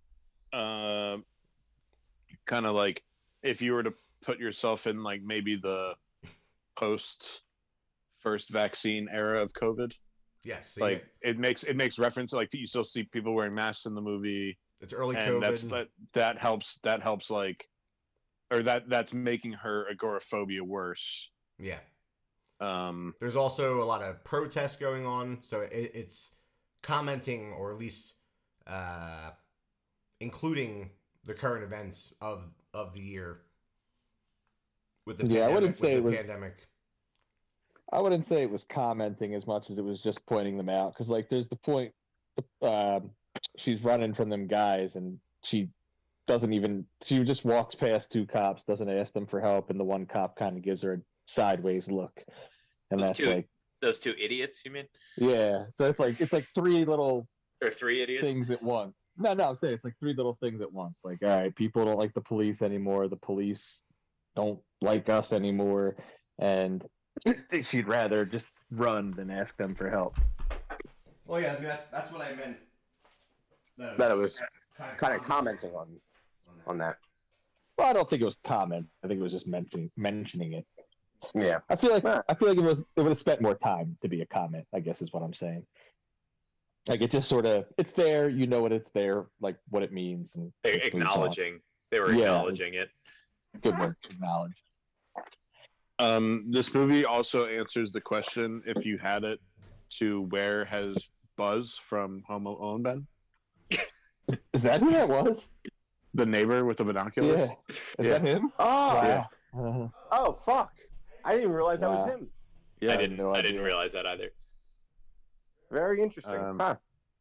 uh, kind of like if you were to put yourself in like maybe the post first vaccine era of COVID. Yes, so like yeah, it makes it makes reference like you still see people wearing masks in the movie. it's early and COVID. that's that that helps that helps like, or that that's making her agoraphobia worse. Yeah. Um, There's also a lot of protests going on, so it, it's commenting, or at least uh, including the current events of of the year with the Yeah, I pandemic, wouldn't say with it the was- pandemic. I wouldn't say it was commenting as much as it was just pointing them out. Because like, there's the point, um, she's running from them guys, and she doesn't even. She just walks past two cops, doesn't ask them for help, and the one cop kind of gives her a sideways look, and Those that's two, like, those two idiots, you mean? yeah. So it's like it's like three little Or three idiots? things at once. No, no, I'm saying it's like three little things at once. Like, all right, people don't like the police anymore. The police don't like us anymore, and she'd rather just run than ask them for help. Well, yeah, I mean, that's that's what I meant. That it was kind of commenting on on that. Well, I don't think it was comment. I think it was just mentioning mentioning it. Yeah. I feel like Yeah. I feel like it was it would have spent more time to be a comment, I guess is what I'm saying. Like, it just sort of it's there, you know what it's there, like what it means, and They're we talk. acknowledging. They were Yeah. acknowledging it. Good work, acknowledge. um, this movie also answers the question: if you had it, to where has Buzz from Home Alone been? Is that who that was? The neighbor with the binoculars. Yeah. Is Yeah. that him? Oh, Yeah. Uh, oh, fuck! I didn't even realize that Wow. was him. Yeah. I didn't. no I didn't idea. realize that either. Very interesting. Um, huh.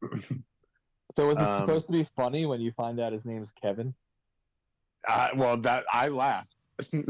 so is it Um, supposed to be funny when you find out his name's Kevin? Uh, well, that I laughed.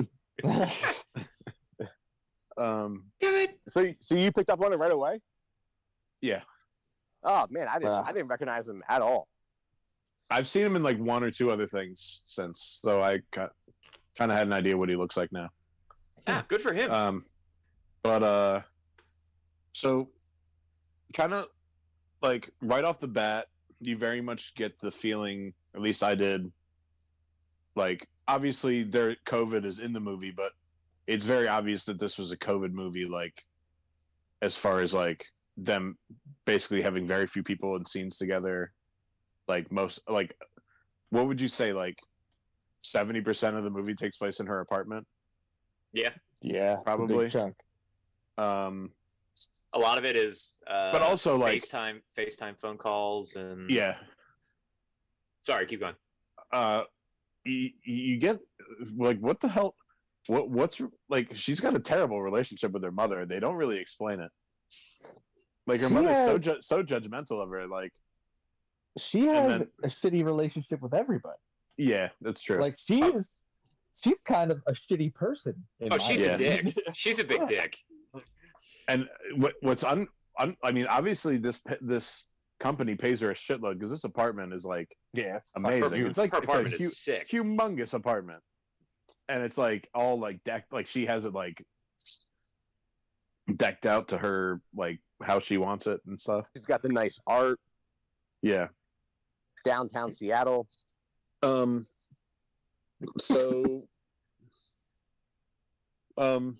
um, So, so you picked up on it right away? yeah, Oh man, I didn't. Wow. I didn't recognize him at all. I've seen him in like one or two other things since, so I got, kind of had an idea what he looks like now. Yeah, good for him. Um, but uh, so kind of like right off the bat, you very much get the feeling, at least I did. Like, obviously, there COVID is in the movie, but it's very obvious that this was a COVID movie. Like, as far as like them basically having very few people in scenes together, like most, like, what would you say? Like, seventy percent of the movie takes place in her apartment. yeah, Yeah, it's a big Probably. chunk. Um, a lot of it is. Uh, but also like, FaceTime, FaceTime phone calls, and yeah. Sorry, keep going. uh you, you get like what the hell what what's like she's got a terrible relationship with her mother. They don't really explain it. Like her She mother's so has- ju- so judgmental of her. Like, She has then- a shitty relationship with everybody. yeah, that's true. Like, she is, she's kind of a shitty person. in Oh, my she's a opinion. dick. She's a big dick. And what what's un, un I mean, obviously this p- this company pays her a shitload because this apartment is like Yeah, it's amazing. Her, It's like her it's a apartment hu- is sick. humongous apartment, and it's like all like decked. Like she has it like decked out to her like how she wants it and stuff. She's got the nice art, Yeah. downtown Seattle. Um. So, Um,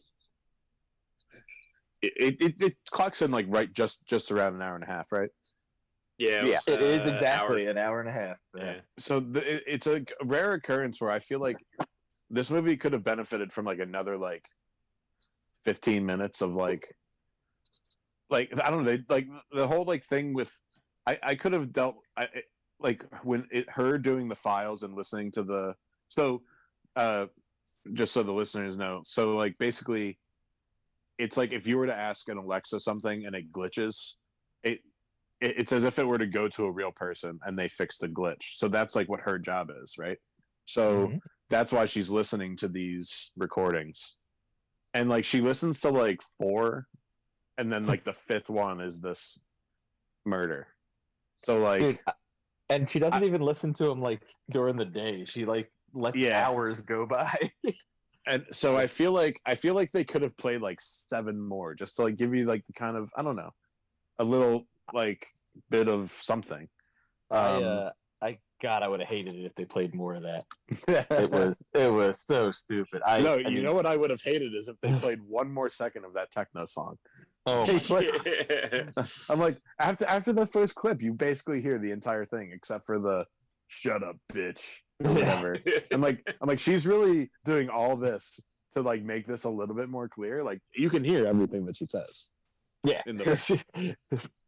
it, it it it clocks in like right just just around an hour and a half, right? Yeah, Yeah, was, It is uh, exactly hour- an hour and a half. Yeah. So the, it, it's a rare occurrence where I feel like this movie could have benefited from like another like fifteen minutes of like like I don't know, they like the whole like thing with I I could have dealt I it- like when it her doing the files and listening to the so uh just so the listeners know, so like basically it's like if you were to ask an Alexa something and it glitches, it it- it's as if it were to go to a real person and they fix the glitch. So that's like what her job is, right? So Mhm. that's why she's listening to these recordings. And like she listens to like four, and then like the fifth one is this murder. So like Dude, I- and she doesn't even listen to him like during the day. She like lets Yeah. hours go by. and so I feel like I feel like they could have played like seven more just to like give you like the kind of I don't know, a little like bit of something. I Um, uh, I God, I would have hated it if they played more of that. It was it was so stupid. I no, I you mean- know what I would have hated is if they played one more second of that techno song. Oh They my play- I'm like, after after the first clip, you basically hear the entire thing except for the "shut up, bitch" or whatever. I'm like, I'm like, she's really doing all this to like make this a little bit more clear. Like you can hear everything that she says. Yeah. In the-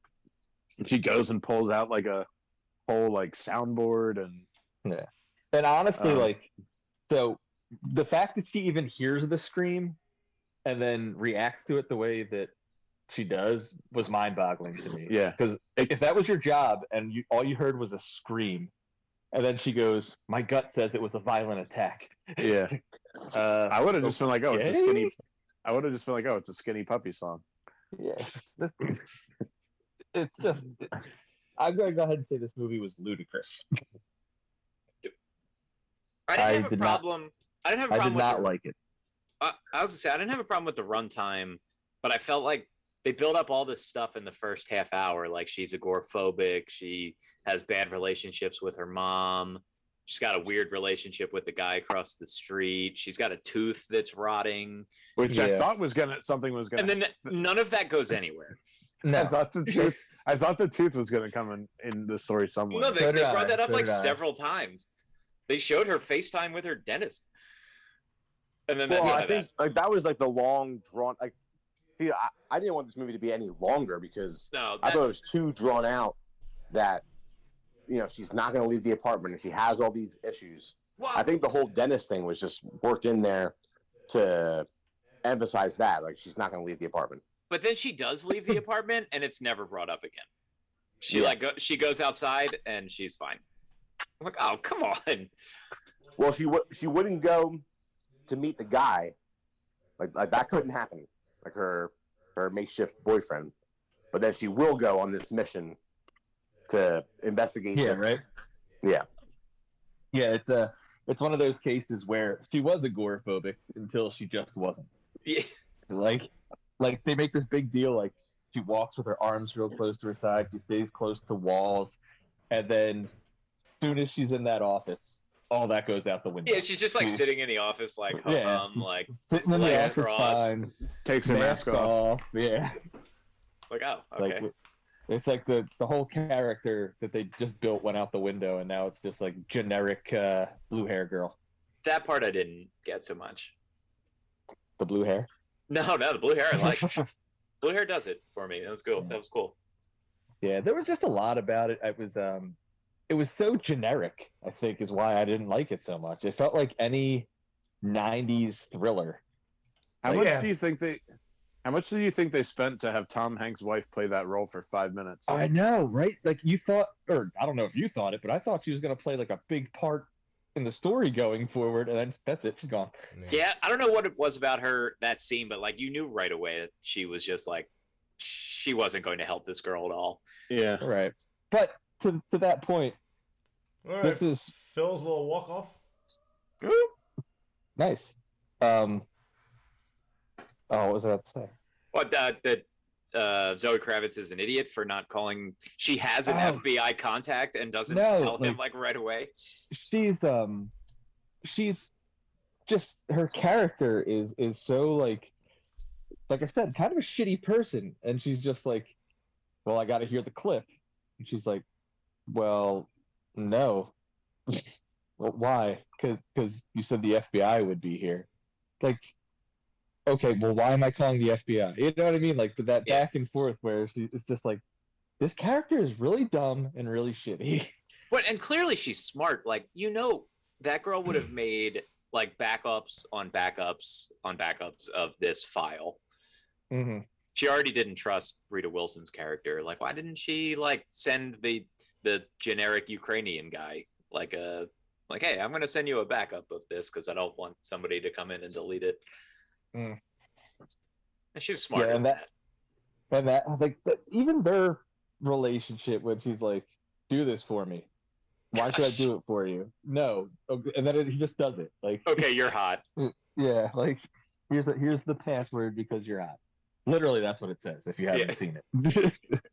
She goes and pulls out like a whole like soundboard and Yeah. And honestly, Um, like, so the fact that she even hears the scream and then reacts to it the way that she does was mind-boggling to me. yeah, Because if that was your job and you all you heard was a scream, and then she goes, "My gut says it was a violent attack." yeah. Uh, I would have just been like, oh, it's a okay. skinny. I would have just been like, oh, it's a skinny puppy song. yeah. This- it's just. I'm going to go ahead and say this movie was ludicrous. I didn't I have a did not- problem. I didn't have a I problem did with not the, like it. I, I was gonna say I didn't have a problem with the runtime, but I felt like they built up all this stuff in the first half hour. Like she's agoraphobic, she has bad relationships with her mom, she's got a weird relationship with the guy across the street, she's got a tooth that's rotting, Which I Yeah. thought was gonna something was gonna. and then none of that goes anywhere. I No. thought the tooth. I thought the tooth was gonna come in in the story somewhere. No, they, So they did brought I, that up so like did I. several times. They showed her FaceTime with her dentist, and then Well, that, I yeah, think like that was like the long drawn. Like, see, I, I didn't want this movie to be any longer because that, no, I that, thought it was too drawn out. That you know she's not going to leave the apartment and she has all these issues. well, I think the whole dentist thing was just worked in there to emphasize that like she's not going to leave the apartment. but then she does leave the apartment, and it's never brought up again. She Yeah. like go, she goes outside, and she's fine. I'm like, oh, come on. Well, she would she wouldn't go to meet the guy, like like that couldn't happen. Like her her makeshift boyfriend, but then she will go on this mission to investigate. Yeah, this. right. Yeah, Yeah, it's a it's one of those cases where she was agoraphobic until she just wasn't. Yeah. Like, like they make this big deal. Like she walks with her arms real close to her side. She stays close to walls, and then as soon as she's in that office, all that goes out the window. Yeah, she's just like Yeah. sitting in the office, like, Yeah. um, like, Sitting in the legs office, crossed. fine. Takes her mask, Mask off. off. Yeah. like, oh, okay. Like it's like the the whole character that they just built went out the window, and now it's just like generic uh, blue hair girl. That part I didn't get so much. The blue hair. No, no, the blue hair I like. Blue hair does it for me. That was cool. That was cool. Yeah, there was just a lot about it. It was um, it was so generic. I think is why I didn't like it so much. It felt like any nineties thriller. How Like, much yeah. do you think they? How much do you think they spent to have Tom Hanks' wife play that role for five minutes? I know, right? Like you thought, or I don't know if you thought it, but I thought she was gonna play like a big part in the story going forward, and then that's it. She's gone. Yeah, I don't know what it was about her, that scene, but like you knew right away that she was just like, she wasn't going to help this girl at all. Yeah. All right, but to to that point, All right, this is Phil's little walk off. nice. Um. Oh, what was I about to say? What uh, that uh, Zoe Kravitz is an idiot for not calling. She has an Oh. F B I contact and doesn't No, tell him like- like right away. She's um, she's just her character is is so like like I said, kind of a shitty person, and she's just like, well, I got to hear the clip, and she's like, well, no, well, why? Because because you said the F B I would be here, like. Okay, well, why am I calling the F B I? You know what I mean? Like that Yeah. back and forth where she, it's just like, this character is really dumb and really shitty. But and clearly she's smart. Like, you know, that girl would have made like backups on backups on backups of this file. Mm-hmm. She already didn't trust Rita Wilson's character. Like, why didn't she like send the the generic Ukrainian guy like a like, hey, I'm gonna send you a backup of this because I don't want somebody to come in and delete it. Mm. And she was smart. Yeah, in and that, and that, like, that, even their relationship when she's like, "Do this for me." Why should I Gosh. do it for you? No, okay, and then it, he just does it. Like, Okay, you're hot. yeah, like here's the, here's the password because you're hot. Literally, that's what it says. If you haven't Yeah. seen it.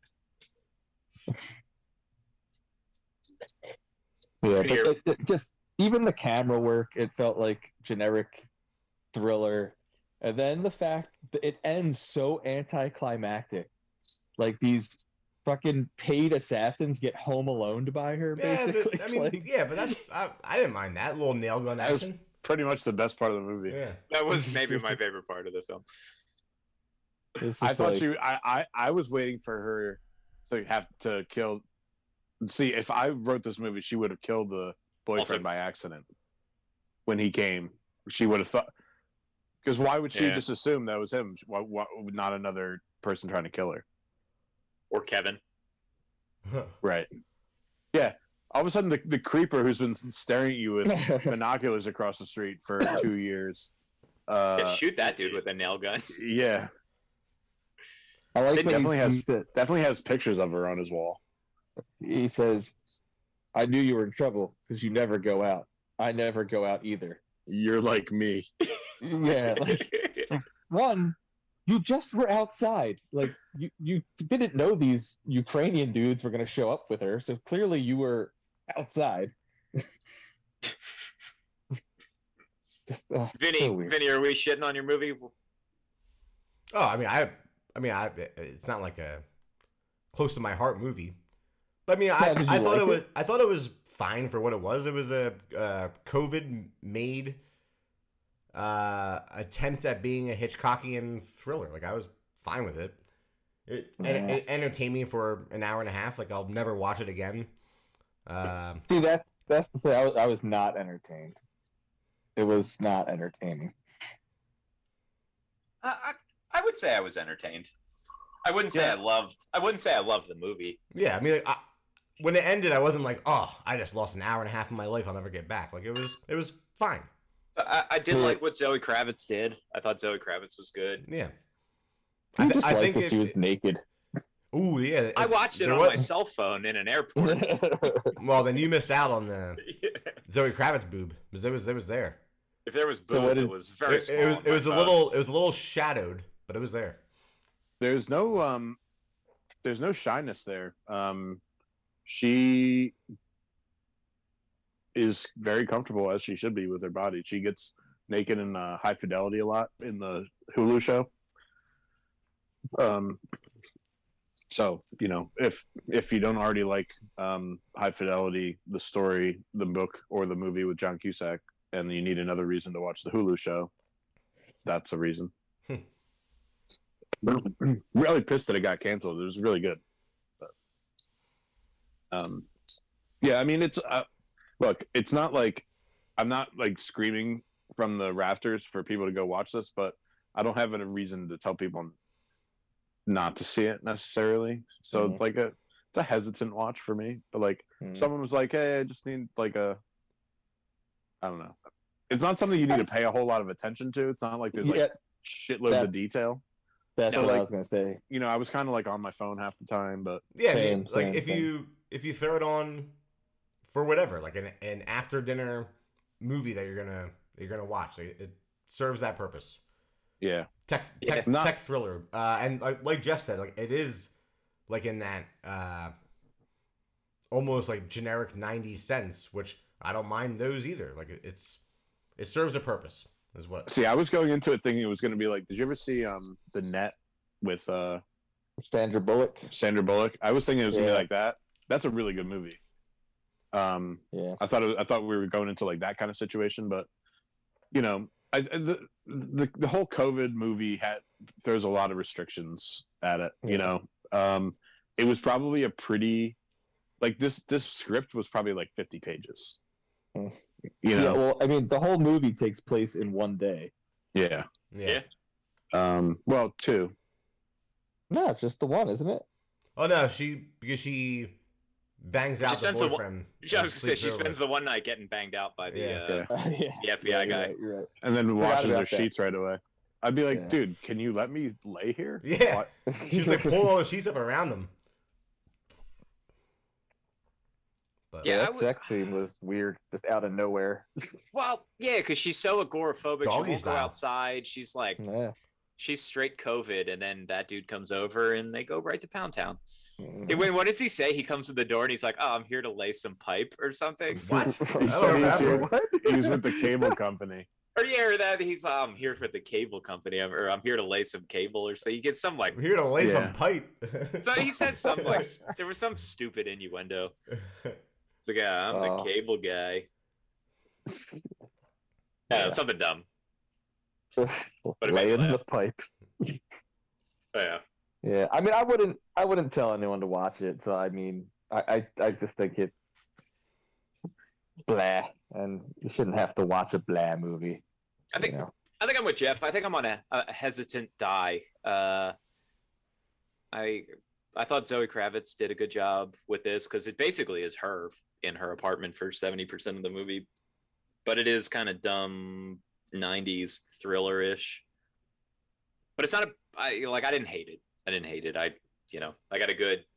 Yeah, but Here. it, it just even the camera work, it felt like generic thriller, and then the fact that it ends so anticlimactic, like these fucking paid assassins get home alone by her. Yeah, Basically, but, I mean, like, yeah, but that's I, I didn't mind that little nail gun That was- action. Pretty much the best part of the movie. Yeah, That was maybe my favorite part of the film. it's I just thought like- she. I, I I was waiting for her to have to kill. See, if I wrote this movie, she would have killed the boyfriend Also- by accident when he came. She would have thought. Because why would she Yeah. just assume that was him? Why, why, not another person trying to kill her? Or Kevin. Right. Yeah. All of a sudden, the, the creeper who's been staring at you with binoculars across the street for two years. Uh, Yeah, shoot that dude with a nail gun. yeah. I like It when definitely he, has- he, said, Definitely has pictures of her on his wall. he says, "I knew you were in trouble because you never go out. I never go out either." You're like me. Yeah, like, one, you just were outside. Like you, you didn't know these Ukrainian dudes were going to show up with her, so clearly you were outside. Just, uh, Vinny, so weird. Vinny, are we shitting on your movie? Oh, I mean, I, I mean, I. It's not like a close to my heart movie, but I mean, I, Yeah, did I you thought like it was, it? I thought it was fine for what it was. It was a uh, COVID made uh, attempt at being a Hitchcockian thriller. Like I was fine with it. It, Yeah. it, it entertained me for an hour and a half. Like I'll never watch it again. Um, See, that's that's the thing. I was, I was not entertained. It was not entertaining. I, I, I would say I was entertained. I wouldn't say Yeah. I loved. I wouldn't say I loved the movie. yeah, I mean, like, I, when it ended, I wasn't like, oh, I just lost an hour and a half of my life. I'll never get back. Like it was, it was fine. I, I did Yeah. like what Zoe Kravitz did. I thought Zoe Kravitz was good. Yeah. I, I, th- just I liked think that it, she was naked. Ooh, yeah. I watched it there on was- my cell phone in an airport. Well, then you missed out on the Zoe Kravitz boob because it was it was there. If there was So boob, what it did- was very It, small. it was on it my was a phone. little it was a little shadowed, but it was there. There's no um there's no shyness there. Um she is very comfortable as she should be with her body. She gets naked in uh, High Fidelity a lot in the Hulu show. Um so, you know, if if you don't already like um High Fidelity, the story, the book or the movie with John Cusack, and you need another reason to watch the Hulu show, that's a reason. Really pissed that it got canceled. It was really good. But, um, yeah, I mean, it's uh, look, it's not like I'm not like screaming from the rafters for people to go watch this, but I don't have a reason to tell people not to see it necessarily. So Mhm. it's like a it's a hesitant watch for me. But like Mhm. someone was like, "Hey, I just need like a I don't know." It's not something you need to pay a whole lot of attention to. It's not like there's like Yeah, shitloads that- of detail. that's so, what I like- was gonna say. You know, I was kind of like on my phone half the time, but Yeah, I Same, mean, like same, if same. you if you throw it on for whatever, like an an after dinner movie that you're gonna you're gonna watch, like, it serves that purpose. yeah, Tech Yeah. tech, Not- tech thriller, uh, and like, like Jeff said, like it is like in that uh, almost like generic nineties sense, which I don't mind those either. Like it- it's It serves a purpose, is what. See, I was going into it thinking it was going to be like, did you ever see um The Net with uh Sandra Bullock. Sandra Bullock? I was thinking it was going to Yeah. be like that. That's a really good movie. Um, Yeah. I thought it was, I thought we were going into like that kind of situation, but you know, I, the, the the whole COVID movie had throws a lot of restrictions at it. You Yeah. know, um, it was probably a pretty like this this script was probably like fifty pages. Mm. You Yeah. know, Well, I mean, the whole movie takes place in one day. yeah. Yeah. Yeah. Um, well, two. No, it's just the one, isn't it? Oh no, she because she bangs out the spends the one- boyfriend. I was gonna say sleeps she over. spends the one night getting banged out by the Yeah. uh, Uh, yeah. the F B I Yeah, guy. You're right. You're right. And then Forgot washes her about that. sheets right away. I'd be like, Yeah. dude, can you let me lay here? Yeah. What? She was like pulling all the sheets up around him. But Yeah, I that would- sex scene was weird, just out of nowhere. Well, yeah, because she's so agoraphobic. Doggy she won't style. go outside. She's like, Yeah. she's straight COVID, and then that dude comes over, and they go right to Pound Town. Mhm. And when what does he say? He comes to the door, and he's like, "Oh, I'm here to lay some pipe or something." what? He I said don't he's remember. What? He was with the cable company. Or yeah, or that he's, oh, I'm here for the cable company, I'm- or I'm here to lay some cable, or so you get some like. I'm here to lay Yeah. some pipe. So he said some like s- there was some stupid innuendo. It's like, yeah, I'm Oh. the cable guy. Yeah, something dumb. But it made me Laying the laugh. pipe. Yeah. Yeah, I mean, I wouldn't, I wouldn't tell anyone to watch it. So I mean, I, I, I just think it's blah, and you shouldn't have to watch a blah movie. I think you know? I think I'm with Jeff. I think I'm on a, a hesitant die. Uh, I I thought Zoe Kravitz did a good job with this because it basically is her in her apartment for seventy percent of the movie, but it is kind of dumb nineties thriller-ish. But it's not a I like I didn't hate it. I didn't hate it. I you know I got a good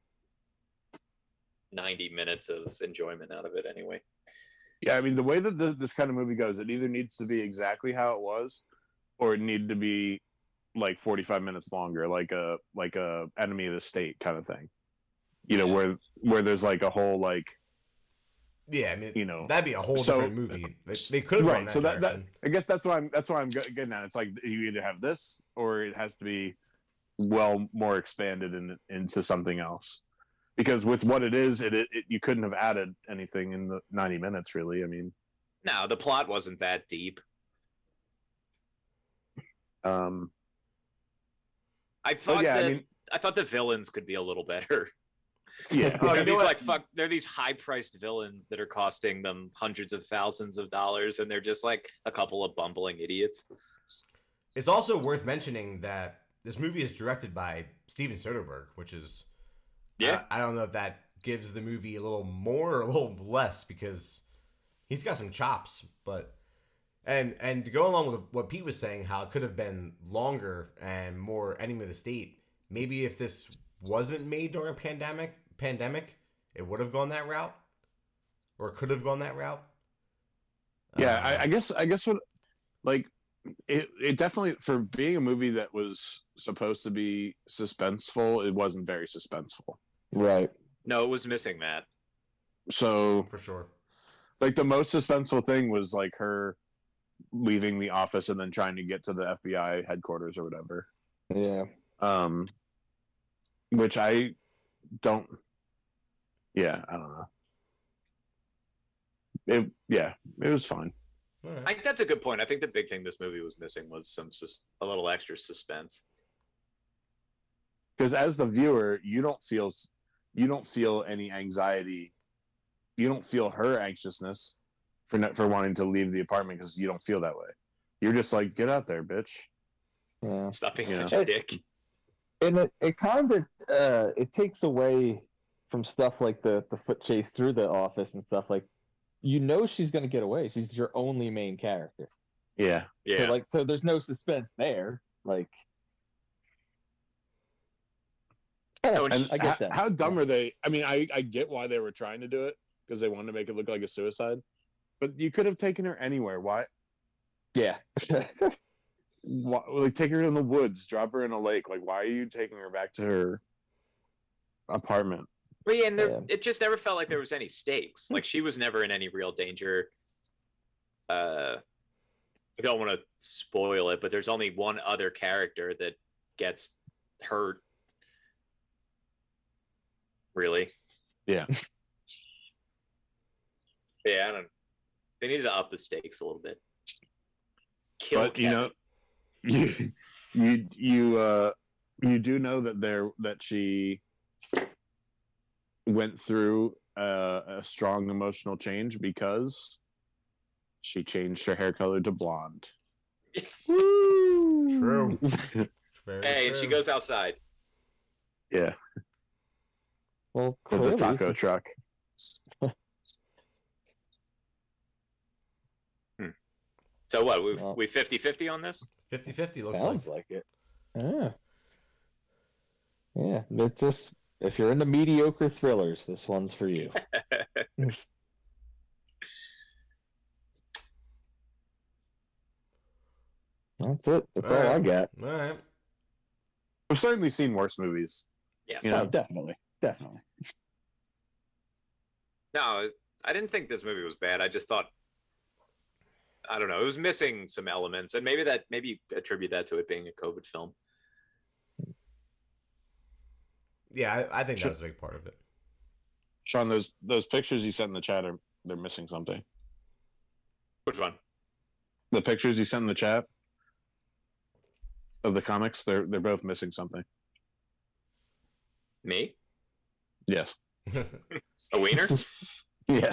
ninety minutes of enjoyment out of it anyway. Yeah, I mean, the way that this, this kind of movie goes, it either needs to be exactly how it was, or it needed to be like forty-five minutes longer, like a like a Enemy of the State kind of thing. You know, Yeah. where where there's like a whole like yeah, I mean, you know. that'd be a whole So- different movie. They, they could have gone Right. that So that, that direction. I guess that's why I'm that's why I'm get- getting at. It's like you either have this or it has to be well more expanded in, into something else. Because with what it is, it, it, it you couldn't have added anything in the ninety minutes, really. I mean, No, the plot wasn't that deep. um, I thought yeah, I that mean- I thought the villains could be a little better. yeah, Oh, they're you know these what? like fuck. They're these high-priced villains that are costing them hundreds of thousands of dollars, and they're just like a couple of bumbling idiots. It's also worth mentioning that this movie is directed by Steven Soderbergh, which is Yeah. I, I don't know if that gives the movie a little more or a little less because he's got some chops, but and and to go along with what Pete was saying, how it could have been longer and more Enemy of the State. Maybe if this wasn't made during a pandemic, pandemic, it would have gone that route, or could have gone that route. yeah. Uh, I, I guess I guess what like it it definitely for being a movie that was supposed to be suspenseful, it wasn't very suspenseful. Right. No, it was missing that. So for sure. like the most suspenseful thing was like her leaving the office and then trying to get to the F B I headquarters or whatever. Yeah. Um, which I don't. Yeah, I don't know. It yeah, it was fine. All right. I think that's a good point. I think the big thing this movie was missing was some sus- a little extra suspense. Because as the viewer, you don't feel you don't feel any anxiety. You don't feel her anxiousness for not, for wanting to leave the apartment because you don't feel that way. You're just like, get out there, bitch. Yeah. Stop being Yeah. such a dick. And it, it kind of uh, it takes away from stuff like the the foot chase through the office and stuff like. You know she's gonna get away. She's your only main character. Yeah, Yeah. So like, so there's no suspense there. Like, yeah, No, and and I get how, that. how dumb are they? I mean, I I get why they were trying to do it because they wanted to make it look like a suicide, but you could have taken her anywhere. Why? Yeah. Why, like take her in the woods, drop her in a lake. Like, why are you taking her back to her apartment? But yeah, and there, Yeah. it just never felt like there was any stakes. Like she was never in any real danger. uh, I don't want to spoil it, but there's only one other character that gets hurt. Really? Yeah. Yeah, I don't. They needed to up the stakes a little bit. Kill But you Kevin. know, you you you uh you do know that there that she went through uh, a strong emotional change because she changed her hair color to blonde. True. Very Hey, and she true. goes outside. Yeah, Well, with clearly, the taco truck. So what? We Well- we fifty-fifty on this? fifty-fifty looks sounds like. like it. Yeah. Yeah. It's just if you're into mediocre thrillers, this one's for you. That's it. That's all, I Alright. got. All right. I've certainly seen worse movies. Yes. Yeah. Oh, definitely. Definitely. No, I didn't think this movie was bad. I just thought, I don't know, it was missing some elements, and maybe that maybe attribute that to it being a COVID film. Yeah, I, I think Sure. that was a big part of it. Sean, those those pictures you sent in the chat are they're missing something. Which one? The pictures you sent in the chat of the comics, they're they're both missing something. Me? Yes. A wiener? Yeah.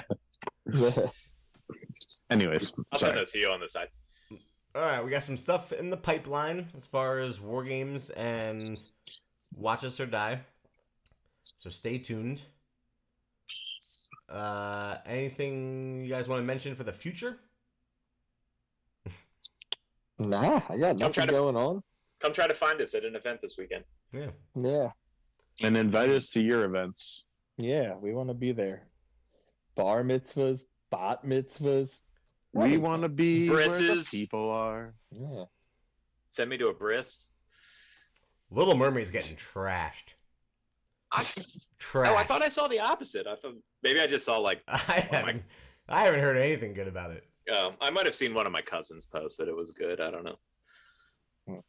Anyways, I'll sorry. send those to you on the side. All right, we got some stuff in the pipeline as far as war games and Watch Us or Die. So stay tuned. Uh, anything you guys want to mention for the future? Nah, I got try nothing to- going on. Come try to find us at an event this weekend. Yeah. Yeah. And invite us to your events. Yeah, we want to be there. Bar mitzvahs, bat mitzvahs. We want to be where the Brisses. people are. Yeah. Send me to a bris. Little Mermaid's getting trashed. I, Trashed. oh, I thought I saw the opposite. I thought maybe I just saw like I my- haven't. I haven't heard anything good about it. um, I might have seen one of my cousins post that it was good. I don't know. Hmm.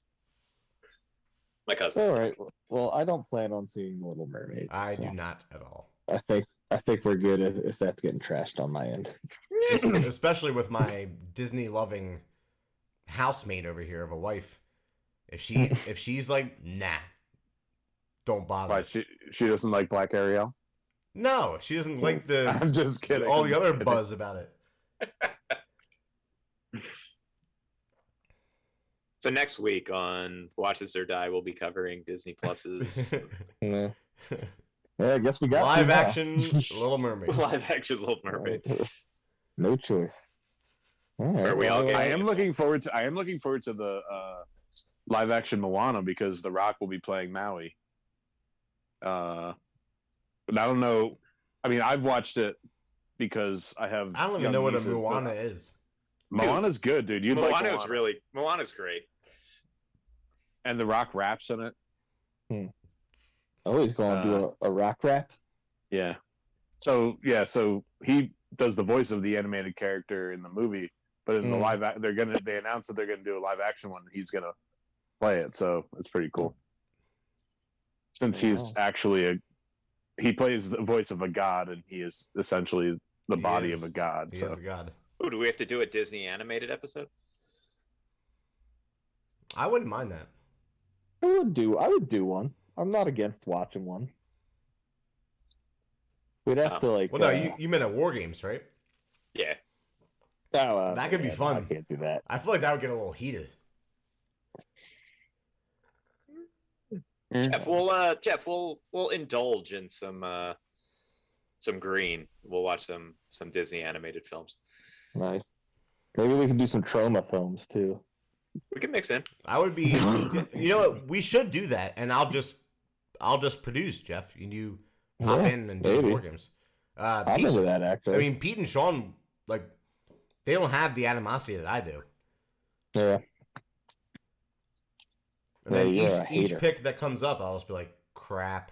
My cousins. All right. Well, I don't plan on seeing Little Mermaid. I so do not at all. I think I think we're good if, if that's getting trashed on my end. Especially with my Disney loving housemate over here of a wife. If she if she's like, nah, don't bother. Why she she doesn't like Black Ariel? No, she doesn't like the I'm just kidding. all I'm the just other kidding. buzz about it. So next week on Watch This or Die, we'll be covering Disney Plus's Yeah. Yeah, I guess we got Live to now. action Little Mermaid. live action Little Mermaid. No choice. All right, Where we all well, get- I am looking forward to I am looking forward to the uh, live action Moana because The Rock will be playing Maui. Uh, but I don't know. I mean, I've watched it because I have. I don't even young know what a nieces, but Moana is. Moana's good, dude. You'd like Moana's Moana. really Moana's great. And The Rock raps in it. Oh, he's going to do Uh, a, a rock rap. Yeah. So yeah, so he does the voice of the animated character in the movie, but in the Mm. live, ac- they're gonna they announced that they're gonna do a live action one. And he's gonna play it, so it's pretty cool. Since he's Wow. actually a, he plays the voice of a god, and he is essentially the He body is. of a god. He So is a god. Ooh, do we have to do a Disney animated episode? I wouldn't mind that. I would do. I would do one. I'm not against watching one. We'd have Oh. to like. Well, no, uh, you, you meant at War Games, right? Yeah. oh, uh, that could be yeah, no, fun. I can't do that. I feel like that would get a little heated. Jeff, we'll uh Jeff, we'll we'll indulge in some uh some green. We'll watch some some Disney animated films. Nice. Maybe we can do some trauma films too. We can mix in. I would be. You know what? We should do that, and I'll just, I'll just produce Jeff. And you hop Yeah, in and do maybe. War Games. Uh, I'm Pete, into that actually. I mean, Pete and Sean, like, they don't have the animosity that I do. yeah. And then Yeah, you're a each, each hater. pick that comes up, I'll just be like, crap,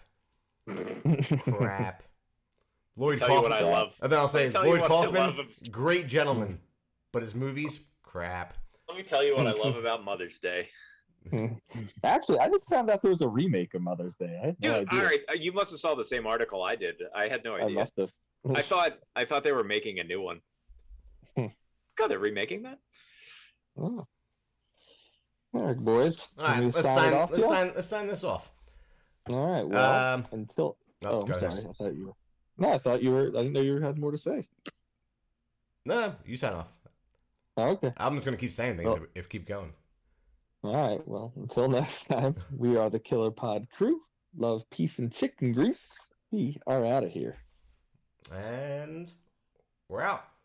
crap. Lloyd Tell you what Kaufman. I love. And then I'll say, Tell you Lloyd what I Kaufman, love of- great gentleman. but his movies, crap. Let me tell you what I love about Mother's Day. Actually, I just found out there was a remake of Mother's Day. I had no Dude, idea. all right, uh, you must have saw the same article I did. I had no I idea. must have. I thought I thought they were making a new one. Hmm. God, they're remaking that? Oh. All right, boys. All right, Want me let's to sign. it off, let's y'all? sign. Let's sign this off. All right. Well, Um, until. oh, Oh, go I'm ahead. sorry. I thought you were. No, I thought you were. I didn't know you had more to say. No, no, you sign off. Oh, okay. I'm just gonna keep saying things Well- if, if keep going. All right. Well, until next time, we are the Killer Pod crew. Love, peace, and chicken grease. We are out of here. And we're out.